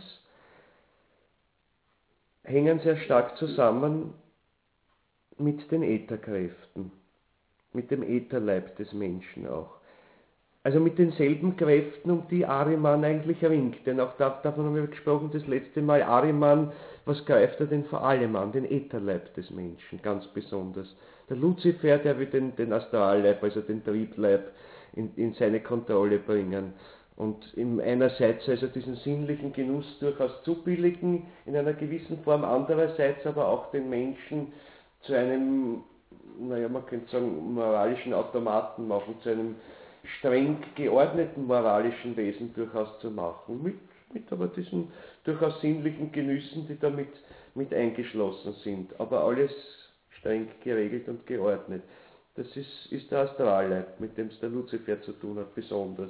Speaker 2: hängen sehr stark zusammen mit den Ätherkräften, mit dem Ätherleib des Menschen auch. Also mit denselben Kräften, um die Ahriman eigentlich ringt. Denn auch davon haben wir gesprochen das letzte Mal. Ahriman, was greift er denn vor allem an? Den Ätherleib des Menschen, ganz besonders. Der Luzifer, der will den, den Astralleib, also den Triebleib, in, in seine Kontrolle bringen. Und im einerseits also diesen sinnlichen Genuss durchaus zubilligen, in einer gewissen Form, andererseits aber auch den Menschen zu einem, naja, man könnte sagen, moralischen Automaten machen, zu einem streng geordneten moralischen Wesen durchaus zu machen, mit, mit aber diesen durchaus sinnlichen Genüssen, die damit mit eingeschlossen sind, aber alles streng geregelt und geordnet. Das ist, ist der Astralleib, mit dem es der Luzifer zu tun hat, besonders.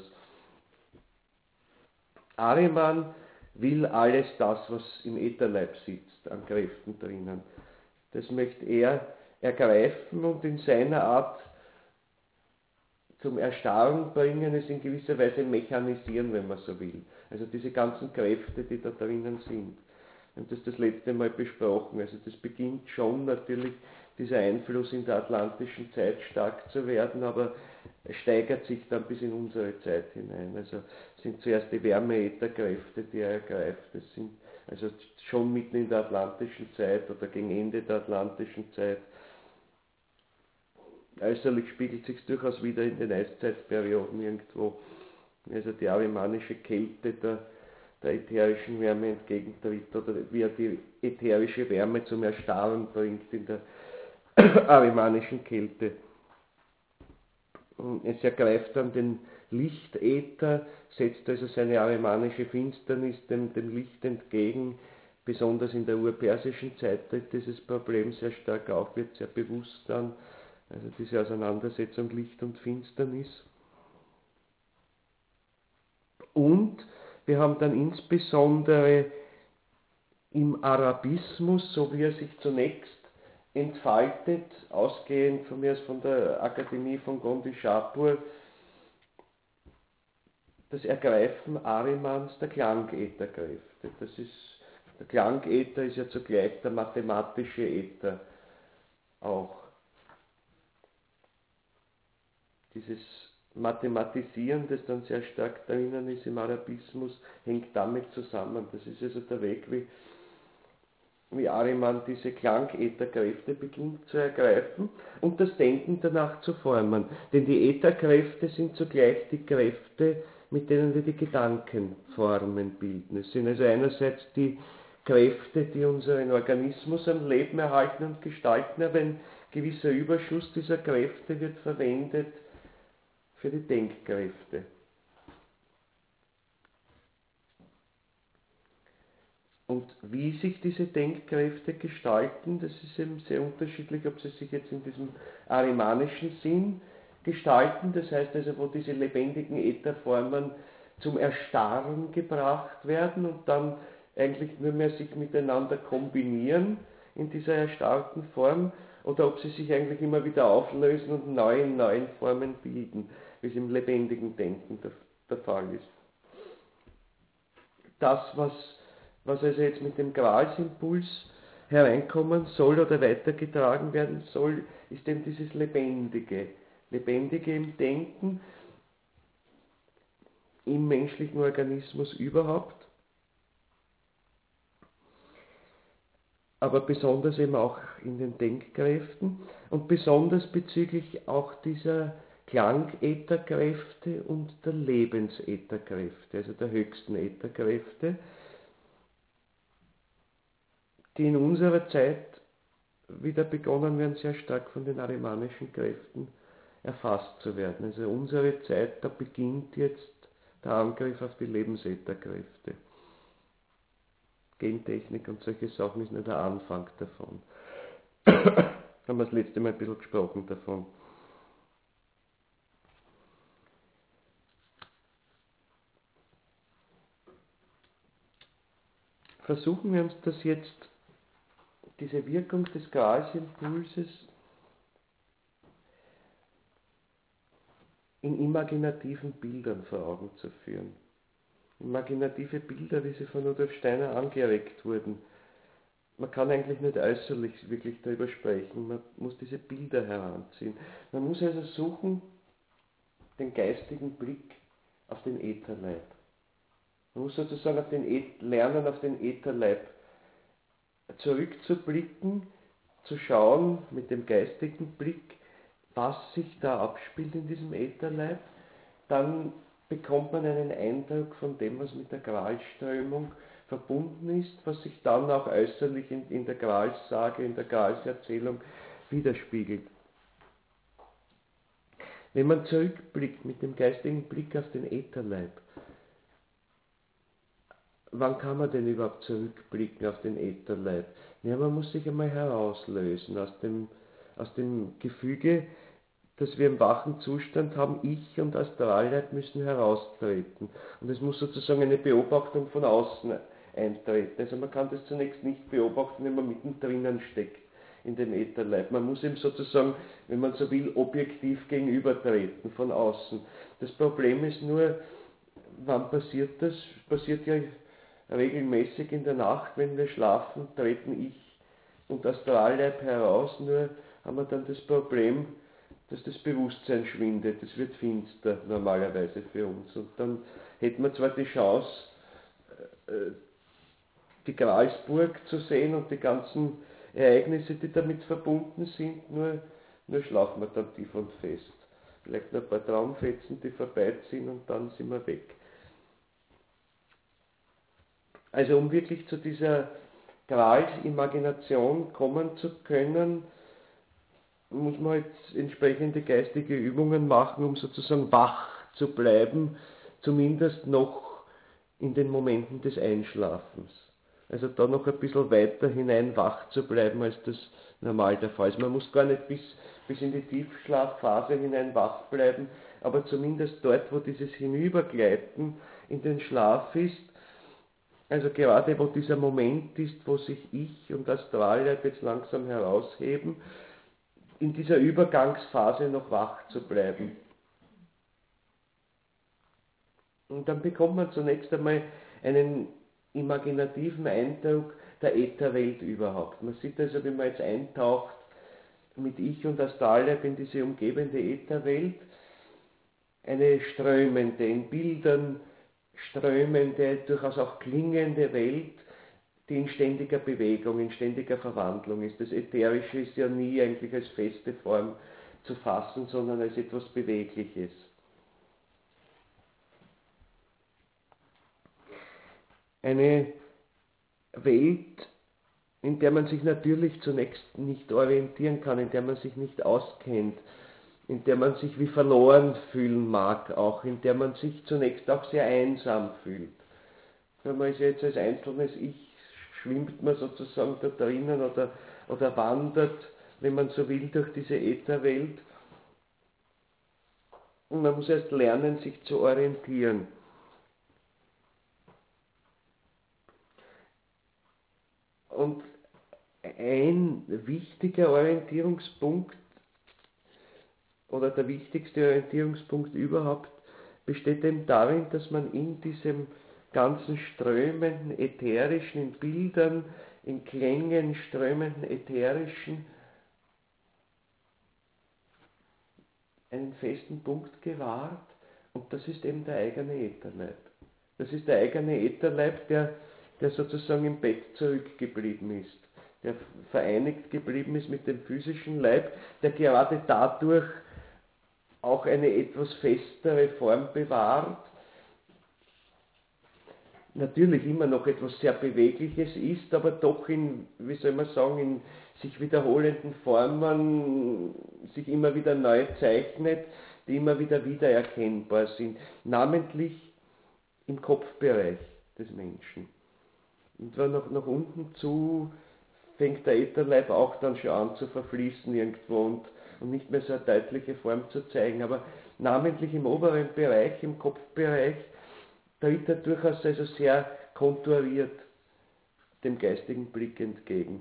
Speaker 2: Ahriman will alles das, was im Ätherleib sitzt, an Kräften drinnen. Das möchte er ergreifen und in seiner Art zum Erstarren bringen, es in gewisser Weise mechanisieren, wenn man so will. Also diese ganzen Kräfte, die da drinnen sind. Wir haben das das letzte Mal besprochen. Also das beginnt schon natürlich, dieser Einfluss in der atlantischen Zeit stark zu werden, aber es steigert sich dann bis in unsere Zeit hinein. Also es sind zuerst die Wärmeätherkräfte, die er ergreift. Das sind also schon mitten in der atlantischen Zeit oder gegen Ende der atlantischen Zeit. Äußerlich spiegelt sich durchaus wieder in den Eiszeitperioden irgendwo. Also die arimanische Kälte der, der ätherischen Wärme entgegentritt oder wie er die ätherische Wärme zum Erstarren bringt in der arimanischen Kälte. Es ergreift dann den Lichtäther, setzt also seine arimanische Finsternis dem, dem Licht entgegen. Besonders in der urpersischen Zeit tritt dieses Problem sehr stark auf, wird sehr bewusst dann. Also diese Auseinandersetzung Licht und Finsternis. Und wir haben dann insbesondere im Arabismus, so wie er sich zunächst entfaltet, ausgehend von mir aus von der Akademie von Gondi Shapur, das Ergreifen Ahrimans der Klangätherkräfte. Das ist, der Klangäther ist ja zugleich der mathematische Äther auch. Dieses Mathematisieren, das dann sehr stark drinnen ist im Arabismus, hängt damit zusammen. Das ist also der Weg, wie, wie Ahriman diese Klangätherkräfte beginnt zu ergreifen und das Denken danach zu formen. Denn die Ätherkräfte sind zugleich die Kräfte, mit denen wir die Gedankenformen bilden. Es sind also einerseits die Kräfte, die unseren Organismus am Leben erhalten und gestalten, aber ein gewisser Überschuss dieser Kräfte wird verwendet für die Denkkräfte. Und wie sich diese Denkkräfte gestalten, das ist eben sehr unterschiedlich, ob sie sich jetzt in diesem arimanischen Sinn gestalten, das heißt also, wo diese lebendigen Ätherformen zum Erstarren gebracht werden und dann eigentlich nur mehr sich miteinander kombinieren in dieser erstarrten Form, oder ob sie sich eigentlich immer wieder auflösen und neu in neuen Formen bilden, wie es im lebendigen Denken der, der Fall ist. Das, was, was also jetzt mit dem Gralsimpuls hereinkommen soll oder weitergetragen werden soll, ist eben dieses Lebendige. Lebendige im Denken, im menschlichen Organismus überhaupt, aber besonders eben auch in den Denkkräften und besonders bezüglich auch dieser Klangätherkräfte und der Lebensätherkräfte, also der höchsten Ätherkräfte, die in unserer Zeit wieder begonnen werden, sehr stark von den arimanischen Kräften erfasst zu werden. Also unsere Zeit, da beginnt jetzt der Angriff auf die Lebensätherkräfte. Gentechnik und solche Sachen ist nur der Anfang davon. Haben wir das letzte Mal ein bisschen gesprochen davon. Versuchen wir uns das jetzt, diese Wirkung des Gralsimpulses in imaginativen Bildern vor Augen zu führen. Imaginative Bilder, wie sie von Rudolf Steiner angeregt wurden. Man kann eigentlich nicht äußerlich wirklich darüber sprechen, man muss diese Bilder heranziehen. Man muss also suchen, den geistigen Blick auf den Ätherleib. Man muss sozusagen auf den Ä- lernen, auf den Ätherleib zurückzublicken, zu schauen mit dem geistigen Blick, was sich da abspielt in diesem Ätherleib. Dann bekommt man einen Eindruck von dem, was mit der Gralsströmung verbunden ist, was sich dann auch äußerlich in, in der Gralssage, in der Gralserzählung widerspiegelt. Wenn man zurückblickt mit dem geistigen Blick auf den Ätherleib, wann kann man denn überhaupt zurückblicken auf den Ätherleib? Ja, man muss sich einmal herauslösen aus dem, aus dem Gefüge, dass wir im wachen Zustand haben, Ich und Astralleib müssen heraustreten. Und es muss sozusagen eine Beobachtung von außen eintreten. Also man kann das zunächst nicht beobachten, wenn man mittendrin steckt in dem Ätherleib. Man muss ihm sozusagen, wenn man so will, objektiv gegenübertreten von außen. Das Problem ist nur, wann passiert das? Passiert ja regelmäßig in der Nacht, wenn wir schlafen, treten Ich und Astralleib heraus, nur haben wir dann das Problem, dass das Bewusstsein schwindet, es wird finster normalerweise für uns. Und dann hätten wir zwar die Chance, die Gralsburg zu sehen und die ganzen Ereignisse, die damit verbunden sind, nur, nur schlafen wir dann tief und fest. Vielleicht noch ein paar Traumfetzen, die vorbeiziehen und dann sind wir weg. Also um wirklich zu dieser Gralsimagination kommen zu können, muss man halt entsprechende geistige Übungen machen, um sozusagen wach zu bleiben, zumindest noch in den Momenten des Einschlafens. Also da noch ein bisschen weiter hinein wach zu bleiben, als das normal der Fall ist. Man muss gar nicht bis, bis in die Tiefschlafphase hinein wach bleiben, aber zumindest dort, wo dieses Hinübergleiten in den Schlaf ist, also gerade wo dieser Moment ist, wo sich Ich und Astralleib jetzt langsam herausheben, in dieser Übergangsphase noch wach zu bleiben. Und dann bekommt man zunächst einmal einen imaginativen Eindruck der Ätherwelt überhaupt. Man sieht also, wenn man jetzt eintaucht mit Ich und Astralleib in diese umgebende Ätherwelt, eine strömende, in Bildern strömende, durchaus auch klingende Welt, die in ständiger Bewegung, in ständiger Verwandlung ist. Das Ätherische ist ja nie eigentlich als feste Form zu fassen, sondern als etwas Bewegliches. Eine Welt, in der man sich natürlich zunächst nicht orientieren kann, in der man sich nicht auskennt, in der man sich wie verloren fühlen mag, auch in der man sich zunächst auch sehr einsam fühlt. Wenn man ist jetzt als einzelnes Ich, schwimmt man sozusagen da drinnen oder, oder wandert, wenn man so will, durch diese Ätherwelt. Und man muss erst lernen, sich zu orientieren. Und ein wichtiger Orientierungspunkt oder der wichtigste Orientierungspunkt überhaupt besteht eben darin, dass man in diesem ganzen strömenden, ätherischen, in Bildern, in Klängen strömenden, ätherischen, einen festen Punkt gewahrt, und das ist eben der eigene Ätherleib. Das ist der eigene Ätherleib, der, der sozusagen im Bett zurückgeblieben ist, der vereinigt geblieben ist mit dem physischen Leib, der gerade dadurch auch eine etwas festere Form bewahrt, natürlich immer noch etwas sehr Bewegliches ist, aber doch in, wie soll man sagen, in sich wiederholenden Formen sich immer wieder neu zeichnet, die immer wieder wiedererkennbar sind, namentlich im Kopfbereich des Menschen. Und wenn nach, nach unten zu fängt der Ätherleib auch dann schon an zu verfließen irgendwo und, und nicht mehr so eine deutliche Form zu zeigen. Aber namentlich im oberen Bereich, im Kopfbereich, tritt er durchaus also sehr konturiert dem geistigen Blick entgegen.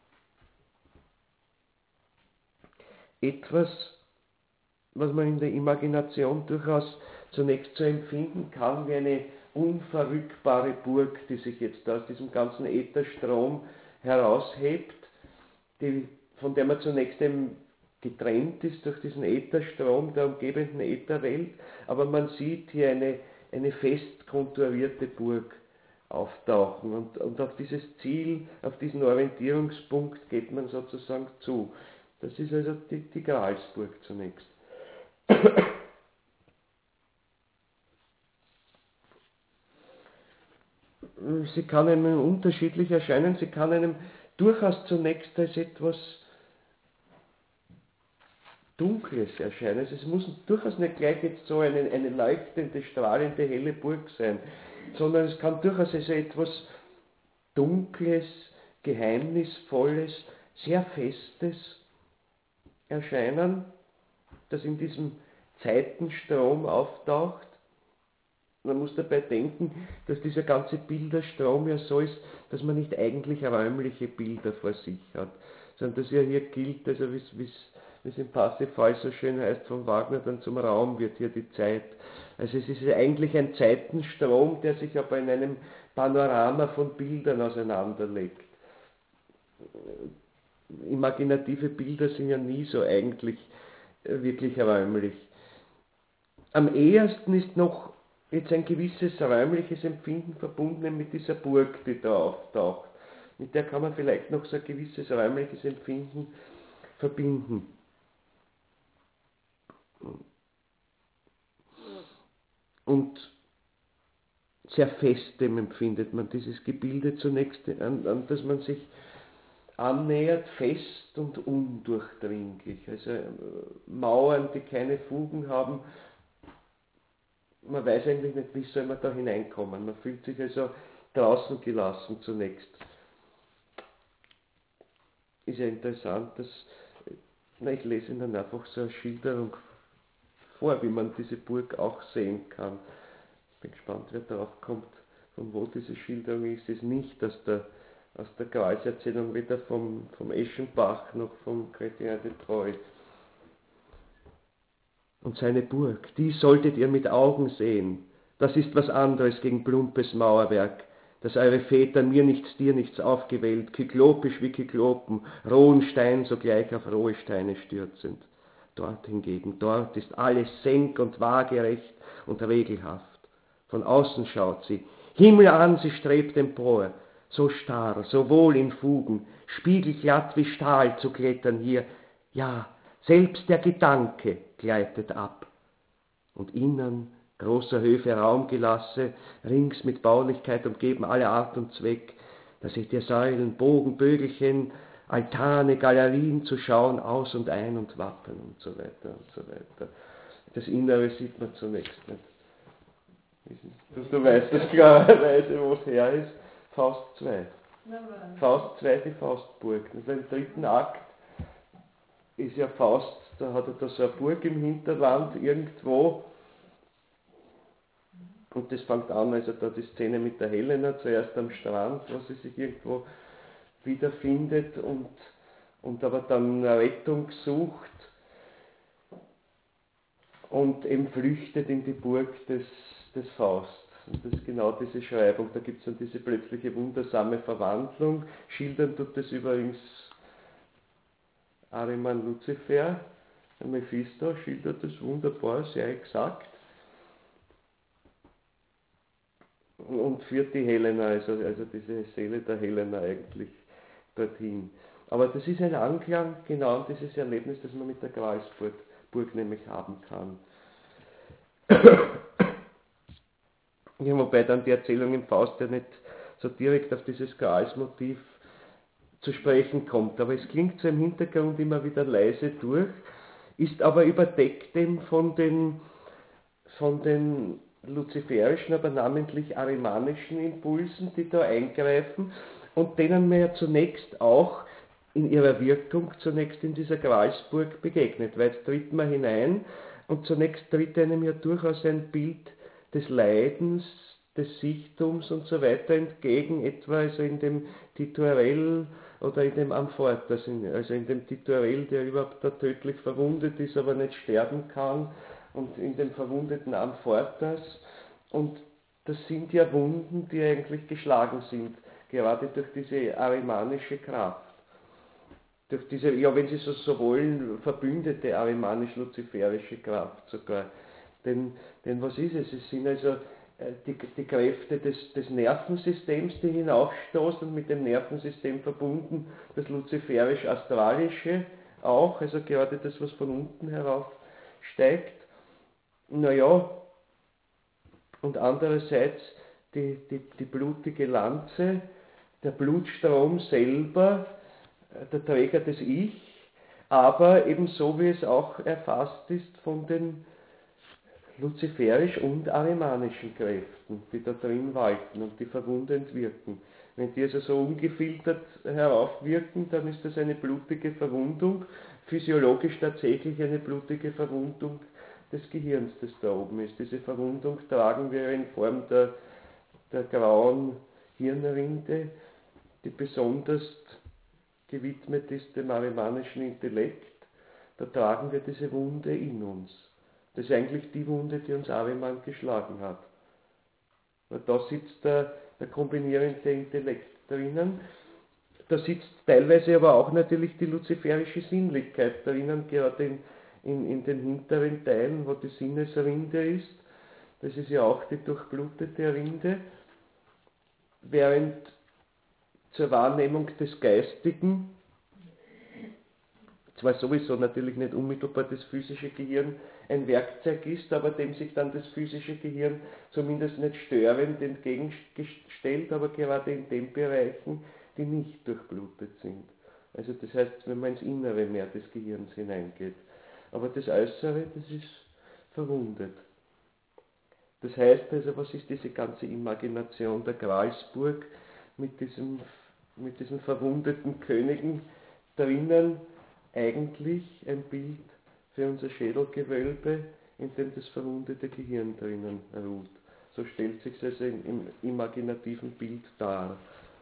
Speaker 2: Etwas, was man in der Imagination durchaus zunächst so empfinden kann, wie eine unverrückbare Burg, die sich jetzt aus diesem ganzen Ätherstrom heraushebt, die, von der man zunächst eben getrennt ist durch diesen Ätherstrom der umgebenden Ätherwelt, aber man sieht hier eine, eine fest konturierte Burg auftauchen und, und auf dieses Ziel, auf diesen Orientierungspunkt geht man sozusagen zu. Das ist also die, die Gralsburg zunächst. Sie kann einem unterschiedlich erscheinen, sie kann einem durchaus zunächst als etwas Dunkles erscheinen. Also es muss durchaus nicht gleich jetzt so eine, eine leuchtende, strahlende, helle Burg sein, sondern es kann durchaus also etwas Dunkles, Geheimnisvolles, sehr Festes erscheinen, das in diesem Zeitenstrom auftaucht. Man muss dabei denken, dass dieser ganze Bilderstrom ja so ist, dass man nicht eigentlich räumliche Bilder vor sich hat, sondern dass ja hier gilt, also wie es im Parsifal so schön heißt von Wagner, dann zum Raum wird hier die Zeit. Also es ist ja eigentlich ein Zeitenstrom, der sich aber in einem Panorama von Bildern auseinanderlegt. Imaginative Bilder sind ja nie so eigentlich wirklich räumlich. Am ehesten ist noch jetzt ein gewisses räumliches Empfinden verbunden mit dieser Burg, die da auftaucht. Mit der kann man vielleicht noch so ein gewisses räumliches Empfinden verbinden. Und sehr festem empfindet man dieses Gebilde zunächst, an, an das man sich annähert, fest und undurchdringlich. Also Mauern, die keine Fugen haben. Man weiß eigentlich nicht, wie soll man da hineinkommen. Man fühlt sich also draußen gelassen zunächst. Ist ja interessant, dass, na, ich lese Ihnen einfach so eine Schilderung vor, wie man diese Burg auch sehen kann. Ich bin gespannt, wer darauf kommt, von wo diese Schilderung ist. Es ist nicht aus der, aus der Gralserzählung, weder vom, vom Eschenbach noch vom Chrétien de Troyes. Und seine Burg, die solltet ihr mit Augen sehen. Das ist was anderes gegen plumpes Mauerwerk, das eure Väter mir nichts, dir nichts aufgewählt, kyklopisch wie Kyklopen, rohen Stein sogleich auf rohe Steine stürzend. Dort hingegen, dort ist alles senk und waagerecht und regelhaft. Von außen schaut sie, Himmel an, sie strebt empor, so starr, so wohl in Fugen, spiegelglatt wie Stahl zu klettern hier, ja, selbst der Gedanke gleitet ab. Und innen, großer Höfe Raumgelasse, rings mit Baulichkeit umgeben alle Art und Zweck, da seht ihr Säulen, Bogen, Bögelchen, Altane, Galerien zu schauen, aus und ein und Wappen und so weiter und so weiter. Das Innere sieht man zunächst nicht. Du weißt das klarerweise, wo es her ist. Faust zwei. Faust zwei, die Faustburg. Und im dritten Akt ist ja Faust, da hat er da so eine Burg im Hinterland irgendwo. Und das fängt an, also da die Szene mit der Helena, zuerst am Strand, wo sie sich irgendwo wiederfindet und, und aber dann eine Rettung sucht und eben flüchtet in die Burg des, des Faust. Und das ist genau diese Schreibung, da gibt es dann diese plötzliche wundersame Verwandlung. Schildern tut das übrigens Ariman Luzifer, der Mephisto, schildert das wunderbar, sehr exakt. Und führt die Helena, also, also diese Seele der Helena eigentlich dorthin. Aber das ist ein Anklang genau an dieses Erlebnis, das man mit der Gralsburg Burg nämlich haben kann. Ja, wobei dann die Erzählung im Faust ja nicht so direkt auf dieses Gralsmotiv zu sprechen kommt. Aber es klingt so im Hintergrund immer wieder leise durch, ist aber überdeckt eben von den, von den luziferischen, aber namentlich arimanischen Impulsen, die da eingreifen und denen man ja zunächst auch in ihrer Wirkung zunächst in dieser Gralsburg begegnet, weil jetzt tritt man hinein und zunächst tritt einem ja durchaus ein Bild des Leidens, des Sichtums und so weiter entgegen, etwa also in dem Tituarell oder in dem Amphoras, also in dem Tituarell, der überhaupt da tödlich verwundet ist, aber nicht sterben kann, und in dem verwundeten Amphoras. Und das sind ja Wunden, die eigentlich geschlagen sind, gerade durch diese arimanische Kraft. Durch diese, ja, wenn Sie so, so wollen, verbündete arimanisch-luziferische Kraft sogar. Denn, denn was ist es? Es sind also die, die Kräfte des, des Nervensystems, die hinaufstoßen, und mit dem Nervensystem verbunden das luziferisch-astralische auch, also gerade das, was von unten herauf steigt. Naja, und andererseits die, die, die blutige Lanze, der Blutstrom selber, der Träger des Ich, aber ebenso wie es auch erfasst ist von den luziferisch und arimanischen Kräften, die da drin walten und die verwundend wirken. Wenn die also so ungefiltert heraufwirken, dann ist das eine blutige Verwundung, physiologisch tatsächlich eine blutige Verwundung des Gehirns, das da oben ist. Diese Verwundung tragen wir in Form der, der grauen Hirnrinde, die besonders gewidmet ist dem arimanischen Intellekt. Da tragen wir diese Wunde in uns. Das ist eigentlich die Wunde, die uns Ariman geschlagen hat. Und da sitzt der, der kombinierende Intellekt drinnen. Da sitzt teilweise aber auch natürlich die luziferische Sinnlichkeit drinnen, gerade in, in, in den hinteren Teilen, wo die Sinnesrinde ist. Das ist ja auch die durchblutete Rinde. Während zur Wahrnehmung des Geistigen, zwar sowieso natürlich nicht unmittelbar das physische Gehirn ein Werkzeug ist, aber dem sich dann das physische Gehirn zumindest nicht störend entgegenstellt, aber gerade in den Bereichen, die nicht durchblutet sind. Also das heißt, wenn man ins Innere mehr des Gehirns hineingeht. Aber das Äußere, das ist verwundet. Das heißt also, was ist diese ganze Imagination der Gralsburg mit, diesem, mit diesen verwundeten Königen drinnen? Eigentlich ein Bild für unser Schädelgewölbe, in dem das verwundete Gehirn drinnen ruht. So stellt sich es also im imaginativen Bild dar.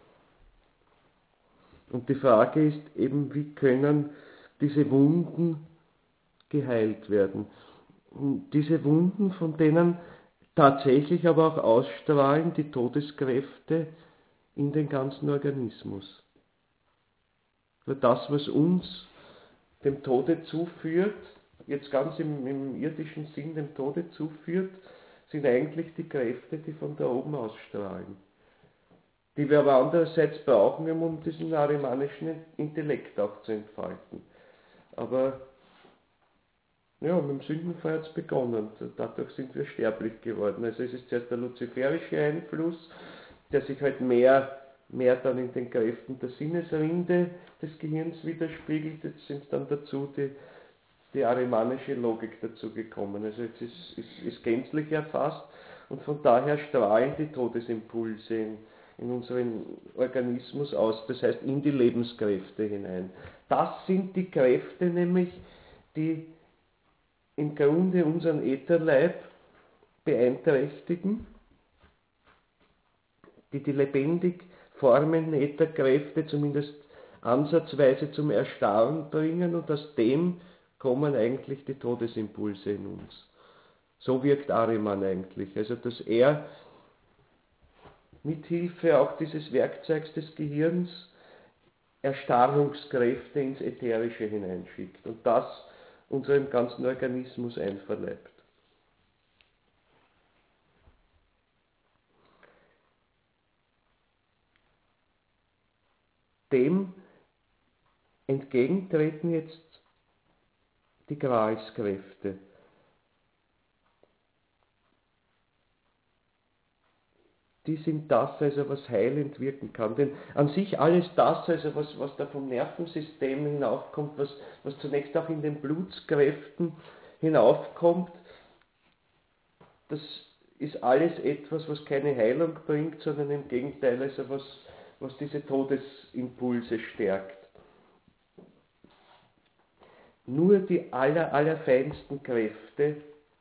Speaker 2: Und die Frage ist eben, wie können diese Wunden geheilt werden? Und diese Wunden, von denen tatsächlich aber auch ausstrahlen die Todeskräfte in den ganzen Organismus. Weil das, was uns dem Tode zuführt, jetzt ganz im, im irdischen Sinn dem Tode zuführt, sind eigentlich die Kräfte, die von da oben ausstrahlen. Die wir aber andererseits brauchen, um diesen arimanischen Intellekt auch zu entfalten. Aber ja, mit dem Sündenfall hat es begonnen. Dadurch sind wir sterblich geworden. Also es ist zuerst der luziferische Einfluss, der sich halt mehr mehr dann in den Kräften der Sinnesrinde des Gehirns widerspiegelt. Jetzt sind dann dazu die, die arimanische Logik dazu gekommen. Also jetzt ist, ist, ist gänzlich erfasst und von daher strahlen die Todesimpulse in, in unseren Organismus aus, das heißt in die Lebenskräfte hinein. Das sind die Kräfte nämlich, die im Grunde unseren Ätherleib beeinträchtigen, die die lebendig formenden Ätherkräfte zumindest ansatzweise zum Erstarren bringen, und aus dem kommen eigentlich die Todesimpulse in uns. So wirkt Ariman eigentlich, also dass er mithilfe auch dieses Werkzeugs des Gehirns Erstarrungskräfte ins Ätherische hineinschickt und das unserem ganzen Organismus einverleibt. Dem entgegentreten jetzt die Gralskräfte. Die sind das, also was heilend wirken kann. Denn an sich alles das, also was, was da vom Nervensystem hinaufkommt, was, was zunächst auch in den Blutskräften hinaufkommt, das ist alles etwas, was keine Heilung bringt, sondern im Gegenteil, also was, was diese Todesimpulse stärkt. Nur die aller, allerfeinsten Kräfte,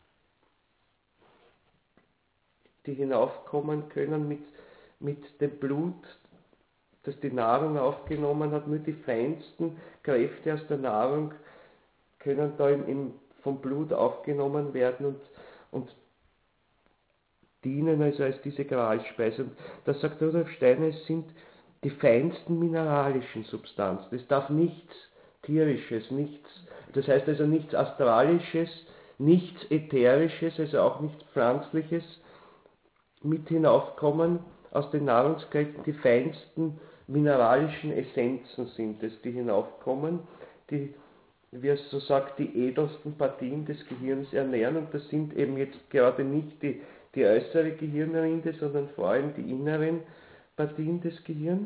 Speaker 2: die hinaufkommen können mit, mit dem Blut, das die Nahrung aufgenommen hat, nur die feinsten Kräfte aus der Nahrung können da im, im, vom Blut aufgenommen werden und, und dienen also als diese Gralspeise. Und da sagt Rudolf Steiner, es sind die feinsten mineralischen Substanzen. Es darf nichts Tierisches, nichts, das heißt also nichts Astralisches, nichts Ätherisches, also auch nichts Pflanzliches mit hinaufkommen aus den Nahrungskräften. Die feinsten mineralischen Essenzen sind es, die hinaufkommen, die, wie es so sagt, die edelsten Partien des Gehirns ernähren. Und das sind eben jetzt gerade nicht die, die äußere Gehirnrinde, sondern vor allem die inneren Partien des Gehirns.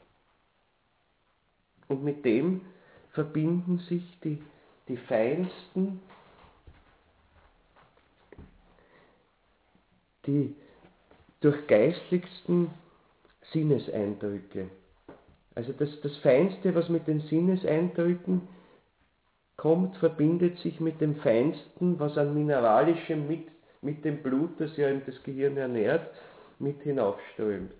Speaker 2: Und mit dem verbinden sich die, die feinsten, die durchgeistigsten Sinneseindrücke. Also das, das Feinste, was mit den Sinneseindrücken kommt, verbindet sich mit dem Feinsten, was an Mineralischem mit, mit dem Blut, das ja das Gehirn ernährt, mit hinaufströmt.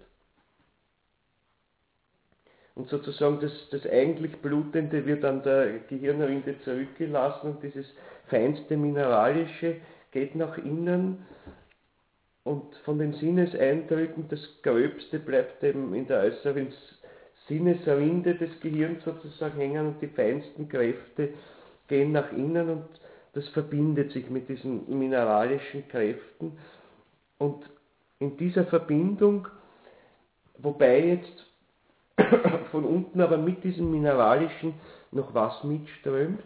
Speaker 2: Und sozusagen das, das eigentlich Blutende wird an der Gehirnrinde zurückgelassen und dieses feinste Mineralische geht nach innen und von den Sinneseindrücken das Gröbste bleibt eben in der äußeren Sinnesrinde des Gehirns sozusagen hängen und die feinsten Kräfte gehen nach innen und das verbindet sich mit diesen mineralischen Kräften. Und in dieser Verbindung, wobei jetzt von unten aber mit diesem Mineralischen noch was mitströmt,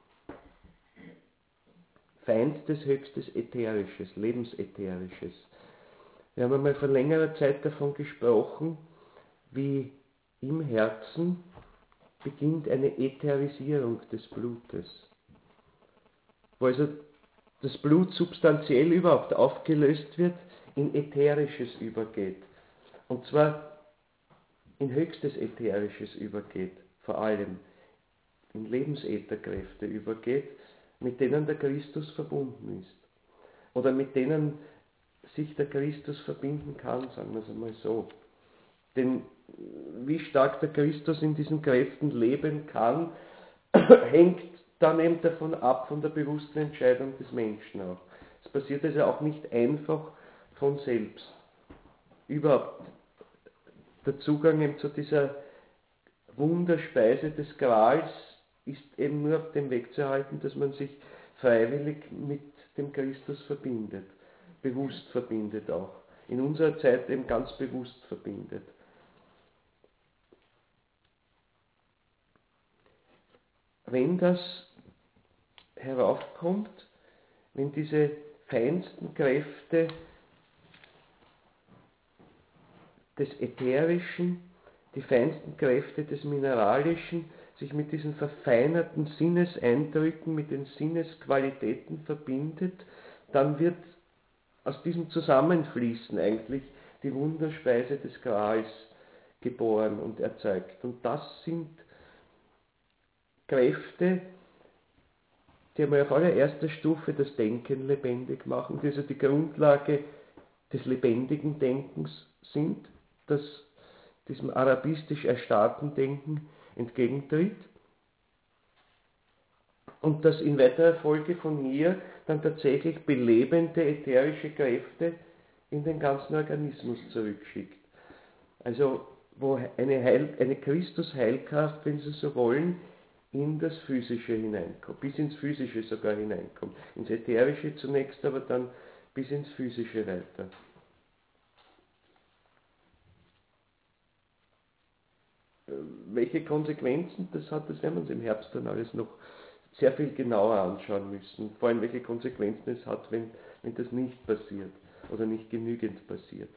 Speaker 2: Feinstes, Höchstes, Ätherisches, Lebensätherisches. Wir haben einmal vor längerer Zeit davon gesprochen, wie im Herzen beginnt eine Ätherisierung des Blutes, wo also das Blut substanziell überhaupt aufgelöst wird, in Ätherisches übergeht. Und zwar in höchstes Ätherisches übergeht, vor allem in Lebensätherkräfte übergeht, mit denen der Christus verbunden ist. Oder mit denen sich der Christus verbinden kann, sagen wir es einmal so. Denn wie stark der Christus in diesen Kräften leben kann, hängt dann eben davon ab, von der bewussten Entscheidung des Menschen auch. Es passiert also auch nicht einfach von selbst. Überhaupt der Zugang eben zu dieser Wunderspeise des Grals ist eben nur auf dem Weg zu erhalten, dass man sich freiwillig mit dem Christus verbindet, bewusst verbindet auch. In unserer Zeit eben ganz bewusst verbindet. Wenn das heraufkommt, wenn diese feinsten Kräfte des Ätherischen, die feinsten Kräfte des Mineralischen sich mit diesen verfeinerten Sinneseindrücken, mit den Sinnesqualitäten verbindet, dann wird aus diesem Zusammenfließen eigentlich die Wunderspeise des Grals geboren und erzeugt. Und das sind Kräfte, die einmal auf allererster Stufe das Denken lebendig machen, die also die Grundlage des lebendigen Denkens sind, das diesem arabistisch erstarrten Denken entgegentritt und das in weiterer Folge von hier dann tatsächlich belebende ätherische Kräfte in den ganzen Organismus zurückschickt. Also wo eine, Heil, eine Christus-Heilkraft, wenn Sie so wollen, in das Physische hineinkommt, bis ins Physische sogar hineinkommt. Ins Ätherische zunächst, aber dann bis ins Physische weiter. Welche Konsequenzen das hat, das werden wir uns im Herbst dann alles noch sehr viel genauer anschauen müssen. Vor allem, welche Konsequenzen es hat, wenn, wenn das nicht passiert oder nicht genügend passiert.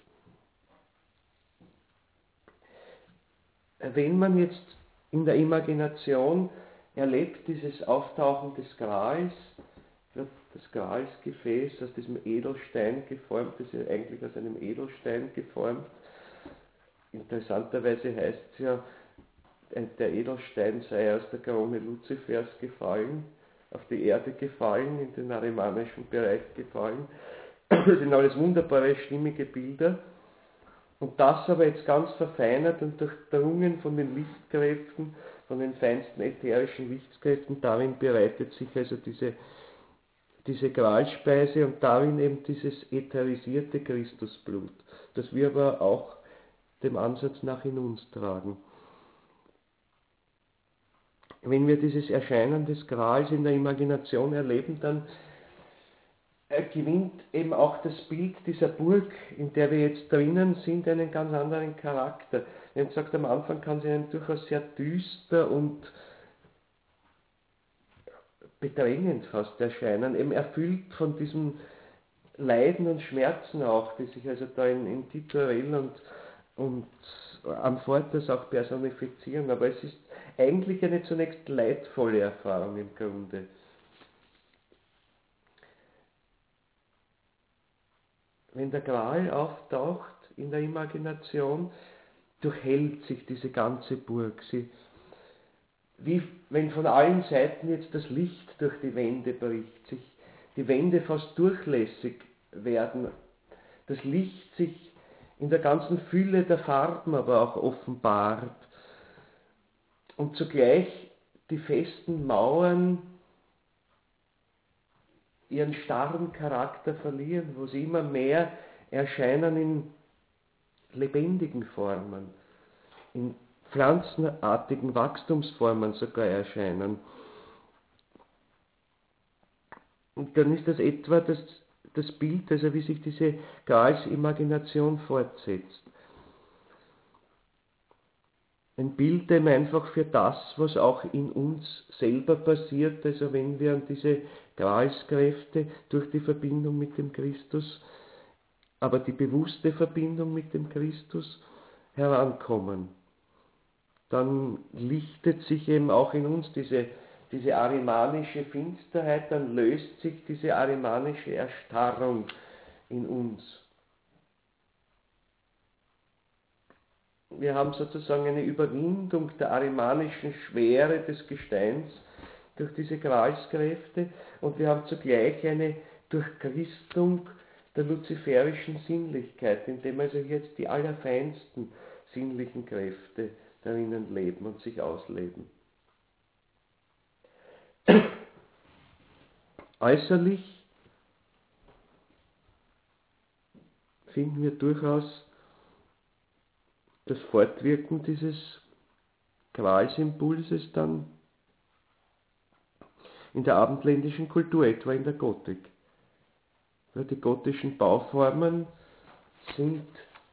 Speaker 2: Wenn man jetzt in der Imagination erlebt dieses Auftauchen des Grals, wird das Gralsgefäß aus diesem Edelstein geformt, das ist ja eigentlich aus einem Edelstein geformt, interessanterweise heißt es ja, der Edelstein sei aus der Krone Luzifers gefallen, auf die Erde gefallen, in den arimanischen Bereich gefallen. Das sind alles wunderbare, stimmige Bilder. Und das aber jetzt ganz verfeinert und durchdrungen von den Lichtkräften, von den feinsten ätherischen Lichtkräften, darin bereitet sich also diese, diese Gralspeise und darin eben dieses ätherisierte Christusblut, das wir aber auch dem Ansatz nach in uns tragen. Wenn wir dieses Erscheinen des Grals in der Imagination erleben, dann gewinnt eben auch das Bild dieser Burg, in der wir jetzt drinnen sind, einen ganz anderen Charakter. Wenn man sagt, am Anfang kann sie einem durchaus sehr düster und bedrängend fast erscheinen, eben erfüllt von diesem Leiden und Schmerzen auch, die sich also da in, in Titorell und, und Amfortas auch personifizieren. Aber es ist eigentlich eine zunächst leidvolle Erfahrung im Grunde. Wenn der Gral auftaucht in der Imagination, durchhält sich diese ganze Burg. Sie, wie wenn von allen Seiten jetzt das Licht durch die Wände bricht, sich die Wände fast durchlässig werden, das Licht sich in der ganzen Fülle der Farben aber auch offenbart und zugleich die festen Mauern ihren starren Charakter verlieren, wo sie immer mehr erscheinen in lebendigen Formen, in pflanzenartigen Wachstumsformen sogar erscheinen. Und dann ist das etwa das, das Bild, also wie sich diese Gralsimagination fortsetzt. Ein Bild eben einfach für das, was auch in uns selber passiert, also wenn wir an diese Gralskräfte durch die Verbindung mit dem Christus, aber die bewusste Verbindung mit dem Christus herankommen. Dann lichtet sich eben auch in uns diese, diese arimanische Finsterheit, dann löst sich diese arimanische Erstarrung in uns. Wir haben sozusagen eine Überwindung der arimanischen Schwere des Gesteins durch diese Gralskräfte und wir haben zugleich eine Durchchristung der luziferischen Sinnlichkeit, indem also jetzt die allerfeinsten sinnlichen Kräfte darinnen leben und sich ausleben. Äußerlich finden wir durchaus das Fortwirken dieses Gralsimpulses dann in der abendländischen Kultur, etwa in der Gotik. Die gotischen Bauformen sind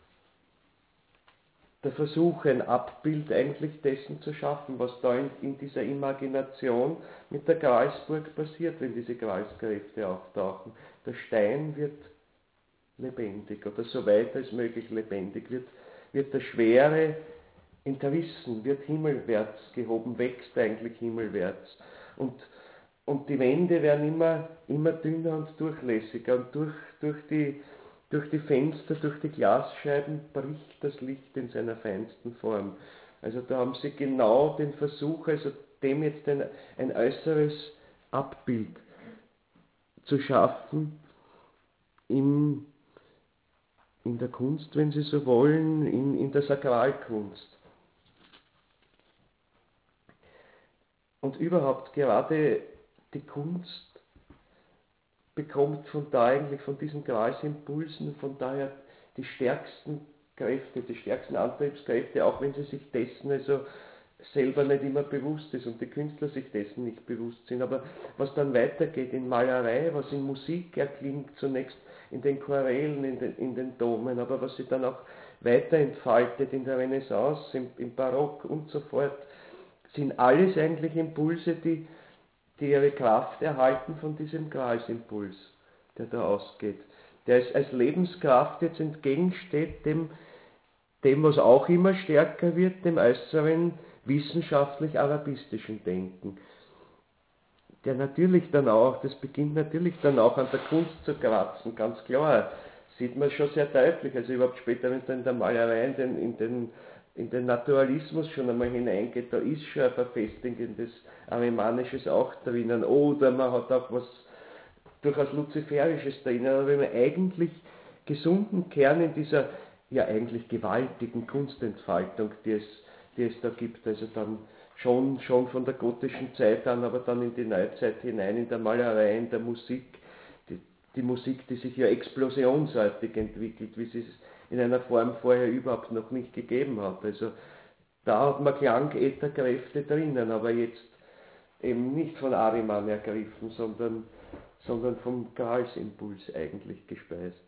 Speaker 2: der Versuch, ein Abbild eigentlich dessen zu schaffen, was da in, in dieser Imagination mit der Gralsburg passiert, wenn diese Gralskräfte auftauchen. Der Stein wird lebendig oder so weit als möglich lebendig, wird, wird der Schwere entrissen, wird himmelwärts gehoben, wächst eigentlich himmelwärts. Und, und die Wände werden immer, immer dünner und durchlässiger und durch, durch, die, durch die Fenster, durch die Glasscheiben bricht das Licht in seiner feinsten Form. Also da haben sie genau den Versuch, also dem jetzt ein, ein äußeres Abbild zu schaffen im in der Kunst, wenn Sie so wollen, in, in der Sakralkunst. Und überhaupt gerade die Kunst bekommt von da eigentlich, von diesen Gralsimpulsen, von daher die stärksten Kräfte, die stärksten Antriebskräfte, auch wenn sie sich dessen also selber nicht immer bewusst ist und die Künstler sich dessen nicht bewusst sind. Aber was dann weitergeht in Malerei, was in Musik erklingt, zunächst in den Chorälen, in den, in den Domen, aber was sich dann auch weiterentfaltet in der Renaissance, im, im Barock und so fort, sind alles eigentlich Impulse, die, die ihre Kraft erhalten von diesem Gralsimpuls, der da ausgeht, der es als Lebenskraft jetzt entgegensteht dem, dem, was auch immer stärker wird, dem äußeren wissenschaftlich-arabistischen Denken. Der natürlich dann auch, das beginnt natürlich dann auch an der Kunst zu kratzen, ganz klar. sieht man schon sehr deutlich, also überhaupt später, wenn es dann in der Malerei, in den, in den, in den Naturalismus schon einmal hineingeht, da ist schon ein verfestigendes Arimanisches auch drinnen, oder man hat auch was durchaus Luziferisches drinnen, aber wenn man eigentlich gesunden Kern in dieser ja eigentlich gewaltigen Kunstentfaltung, die es, die es da gibt, also dann schon, schon von der gotischen Zeit an, aber dann in die Neuzeit hinein, in der Malerei, in der Musik, die, die Musik, die sich ja explosionsartig entwickelt, wie sie es in einer Form vorher überhaupt noch nicht gegeben hat. Also da hat man Klangätherkräfte drinnen, aber jetzt eben nicht von Ariman ergriffen, sondern, sondern vom Gralsimpuls eigentlich gespeist.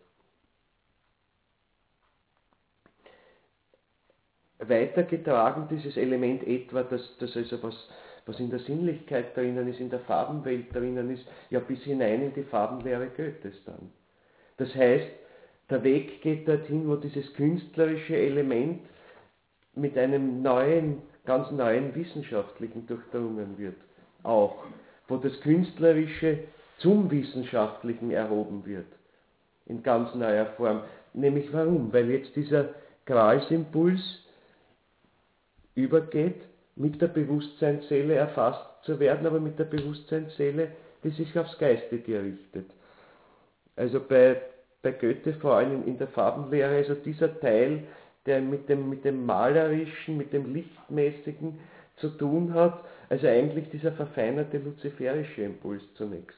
Speaker 2: Weitergetragen dieses Element etwa, dass das also was, was in der Sinnlichkeit drinnen ist, in der Farbenwelt drinnen ist, ja bis hinein in die Farbenlehre Goethes dann. Das heißt, der Weg geht dorthin, wo dieses künstlerische Element mit einem neuen, ganz neuen wissenschaftlichen durchdrungen wird. Auch, wo das Künstlerische zum Wissenschaftlichen erhoben wird. In ganz neuer Form. Nämlich warum? Weil jetzt dieser Gralsimpuls übergeht, mit der Bewusstseinsseele erfasst zu werden, aber mit der Bewusstseinsseele, die sich aufs Geistige richtet. Also bei, bei Goethe vor allem in der Farbenlehre, also dieser Teil, der mit dem, mit dem Malerischen, mit dem Lichtmäßigen zu tun hat, also eigentlich dieser verfeinerte luziferische Impuls zunächst.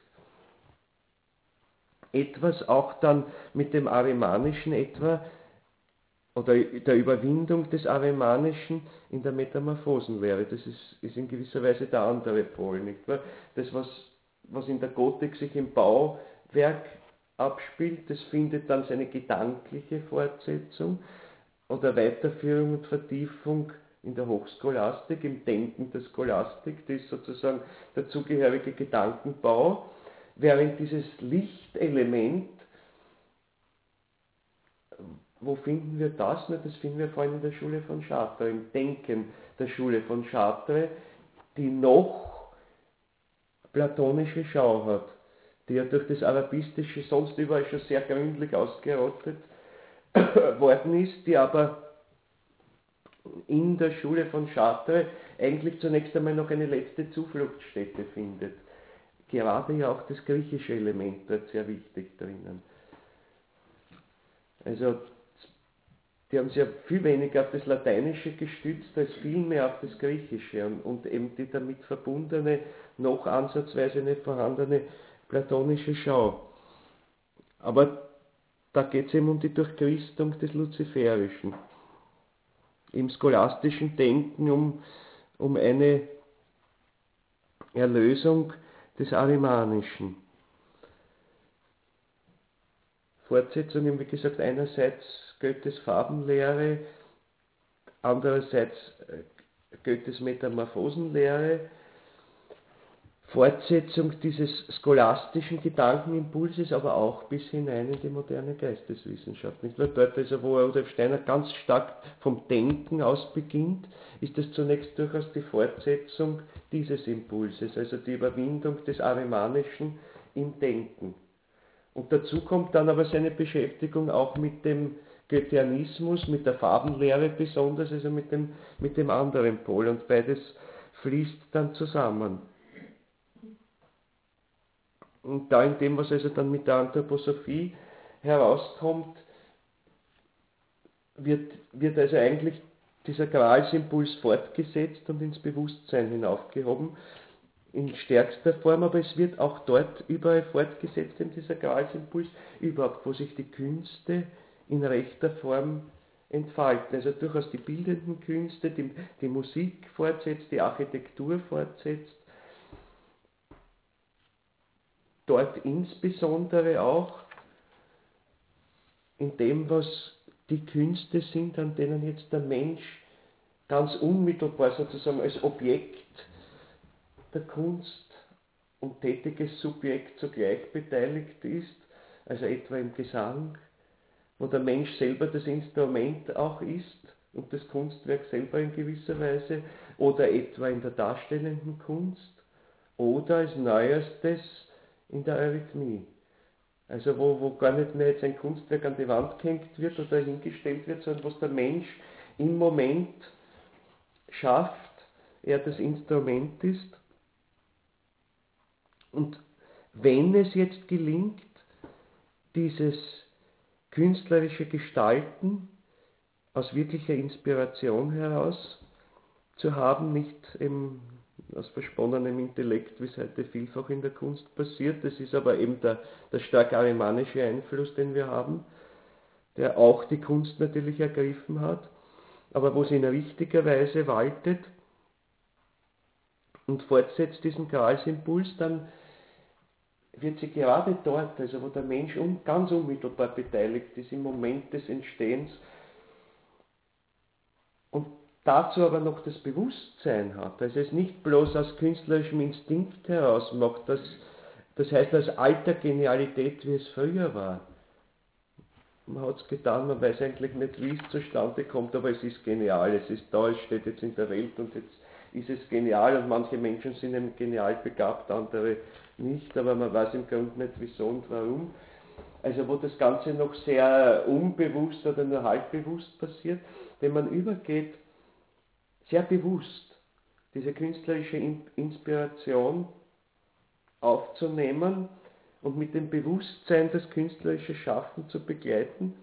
Speaker 2: Etwas auch dann mit dem Arimanischen etwa, oder der Überwindung des Arimanischen in der Metamorphosenlehre. Das ist, ist in gewisser Weise der andere Pol, nicht wahr? Das, was, was in der Gotik sich im Bauwerk abspielt, das findet dann seine gedankliche Fortsetzung oder Weiterführung und Vertiefung in der Hochscholastik, im Denken der Scholastik, das ist sozusagen der zugehörige Gedankenbau, während dieses Lichtelement, wo finden wir das? Das finden wir vor allem in der Schule von Chartres, im Denken der Schule von Chartres, die noch platonische Schau hat, die ja durch das Arabistische sonst überall schon sehr gründlich ausgerottet worden ist, die aber in der Schule von Chartres eigentlich zunächst einmal noch eine letzte Zufluchtsstätte findet. Gerade ja auch das griechische Element dort sehr wichtig drinnen. Also die haben sich ja viel weniger auf das Lateinische gestützt, als vielmehr auf das Griechische und, und eben die damit verbundene, noch ansatzweise nicht vorhandene platonische Schau. Aber da geht es eben um die Durchchristung des Luziferischen. Im scholastischen Denken um, um eine Erlösung des Arimanischen. Fortsetzungen, wie gesagt, einerseits Goethes Farbenlehre, andererseits Goethes Metamorphosenlehre, Fortsetzung dieses scholastischen Gedankenimpulses, aber auch bis hinein in die moderne Geisteswissenschaft. Nicht nur dort, also wo Rudolf Steiner ganz stark vom Denken aus beginnt, ist es zunächst durchaus die Fortsetzung dieses Impulses, also die Überwindung des Arimanischen im Denken. Und dazu kommt dann aber seine Beschäftigung auch mit dem Goetheanismus, mit der Farbenlehre besonders, also mit dem, mit dem anderen Pol. Und beides fließt dann zusammen. Und da in dem, was also dann mit der Anthroposophie herauskommt, wird, wird also eigentlich dieser Gralsimpuls fortgesetzt und ins Bewusstsein hinaufgehoben, in stärkster Form, aber es wird auch dort überall fortgesetzt, in dieser Gralsimpuls, überhaupt, wo sich die Künste in rechter Form entfalten. Also durchaus die bildenden Künste, die, die Musik fortsetzt, die Architektur fortsetzt. Dort insbesondere auch in dem, was die Künste sind, an denen jetzt der Mensch ganz unmittelbar sozusagen als Objekt der Kunst und tätiges Subjekt zugleich beteiligt ist, also etwa im Gesang, wo der Mensch selber das Instrument auch ist und das Kunstwerk selber in gewisser Weise, oder etwa in der darstellenden Kunst, oder als Neuestes in der Eurythmie. Also wo, wo gar nicht mehr jetzt ein Kunstwerk an die Wand gehängt wird oder hingestellt wird, sondern was der Mensch im Moment schafft, er das Instrument ist. Und wenn es jetzt gelingt, dieses künstlerische Gestalten aus wirklicher Inspiration heraus zu haben, nicht eben aus versponnenem Intellekt, wie es heute vielfach in der Kunst passiert. Das ist aber eben der, der stark arimanische Einfluss, den wir haben, der auch die Kunst natürlich ergriffen hat, aber wo sie in richtiger Weise waltet und fortsetzt diesen Gralsimpuls, dann wird sie gerade dort, also wo der Mensch un, ganz unmittelbar beteiligt ist im Moment des Entstehens und dazu aber noch das Bewusstsein hat, also es nicht bloß aus künstlerischem Instinkt heraus macht, das, das heißt aus alter Genialität, wie es früher war. Man hat es getan, man weiß eigentlich nicht, wie es zustande kommt, aber es ist genial, es ist da, es steht jetzt in der Welt und jetzt ist es genial und manche Menschen sind eben genial begabt, andere nicht, aber man weiß im Grunde nicht wieso und warum. Also wo das Ganze noch sehr unbewusst oder nur halbbewusst passiert, wenn man übergeht, sehr bewusst diese künstlerische Inspiration aufzunehmen und mit dem Bewusstsein das künstlerische Schaffen zu begleiten,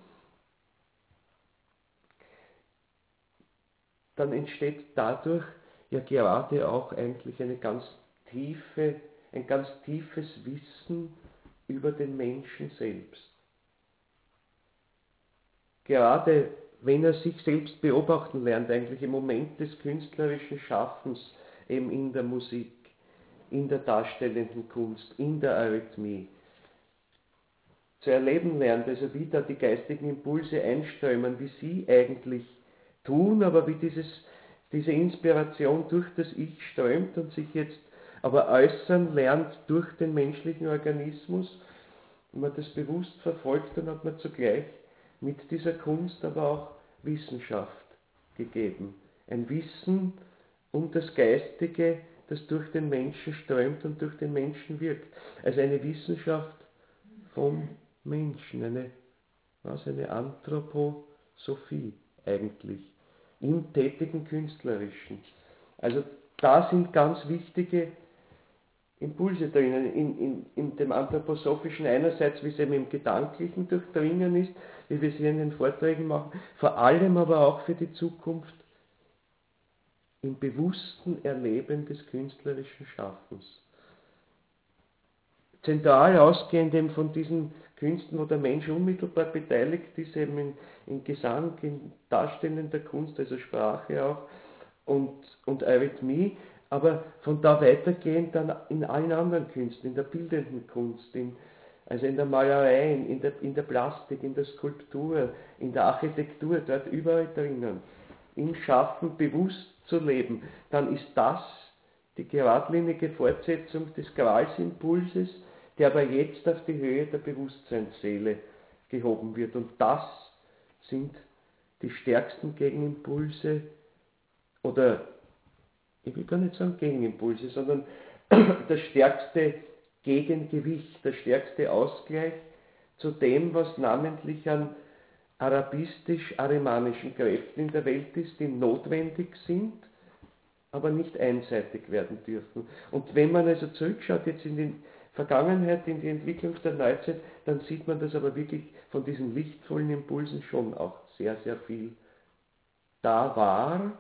Speaker 2: dann entsteht dadurch ja gerade auch eigentlich eine ganz tiefe, ein ganz tiefes Wissen über den Menschen selbst. Gerade wenn er sich selbst beobachten lernt, eigentlich im Moment des künstlerischen Schaffens, eben in der Musik, in der darstellenden Kunst, in der Arrhythmie, zu erleben lernt, also wie da die geistigen Impulse einströmen, wie sie eigentlich tun, aber wie dieses, diese Inspiration durch das Ich strömt und sich jetzt aber äußern lernt durch den menschlichen Organismus. Wenn man das bewusst verfolgt, dann hat man zugleich mit dieser Kunst aber auch Wissenschaft gegeben. Ein Wissen um das Geistige, das durch den Menschen strömt und durch den Menschen wirkt. Also eine Wissenschaft vom Menschen, eine, was, eine Anthroposophie eigentlich, im tätigen Künstlerischen. Also da sind ganz wichtige Impulse drinnen, in, in, in dem Anthroposophischen einerseits, wie es eben im Gedanklichen durchdringen ist, wie wir es hier in den Vorträgen machen, vor allem aber auch für die Zukunft im bewussten Erleben des künstlerischen Schaffens. Zentral ausgehend eben von diesen Künsten, wo der Mensch unmittelbar beteiligt ist, eben in, in Gesang, in darstellender Kunst, also Sprache auch, und, und Arrhythmie, aber von da weitergehend dann in allen anderen Künsten, in der bildenden Kunst, in, also in der Malerei, in der, in der Plastik, in der Skulptur, in der Architektur, dort überall drinnen, im Schaffen bewusst zu leben, dann ist das die geradlinige Fortsetzung des Gralsimpulses, der aber jetzt auf die Höhe der Bewusstseinsseele gehoben wird. Und das sind die stärksten Gegenimpulse, oder ich will gar nicht sagen Gegenimpulse, sondern das stärkste Gegengewicht, der stärkste Ausgleich zu dem, was namentlich an arabistisch-arimanischen Kräften in der Welt ist, die notwendig sind, aber nicht einseitig werden dürfen. Und wenn man also zurückschaut jetzt in die Vergangenheit, in die Entwicklung der Neuzeit, dann sieht man, dass aber wirklich von diesen lichtvollen Impulsen schon auch sehr, sehr viel da war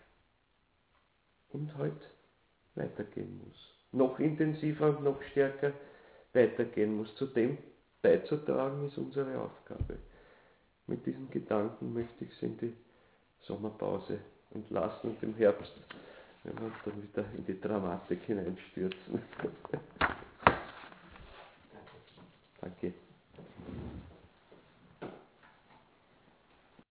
Speaker 2: und heute weitergehen muss. Noch intensiver und noch stärker weitergehen muss. Zu dem beizutragen ist unsere Aufgabe. Mit diesen Gedanken möchte ich Sie in die Sommerpause entlassen und im Herbst, wenn wir uns dann wieder in die Dramatik hineinstürzen. Danke.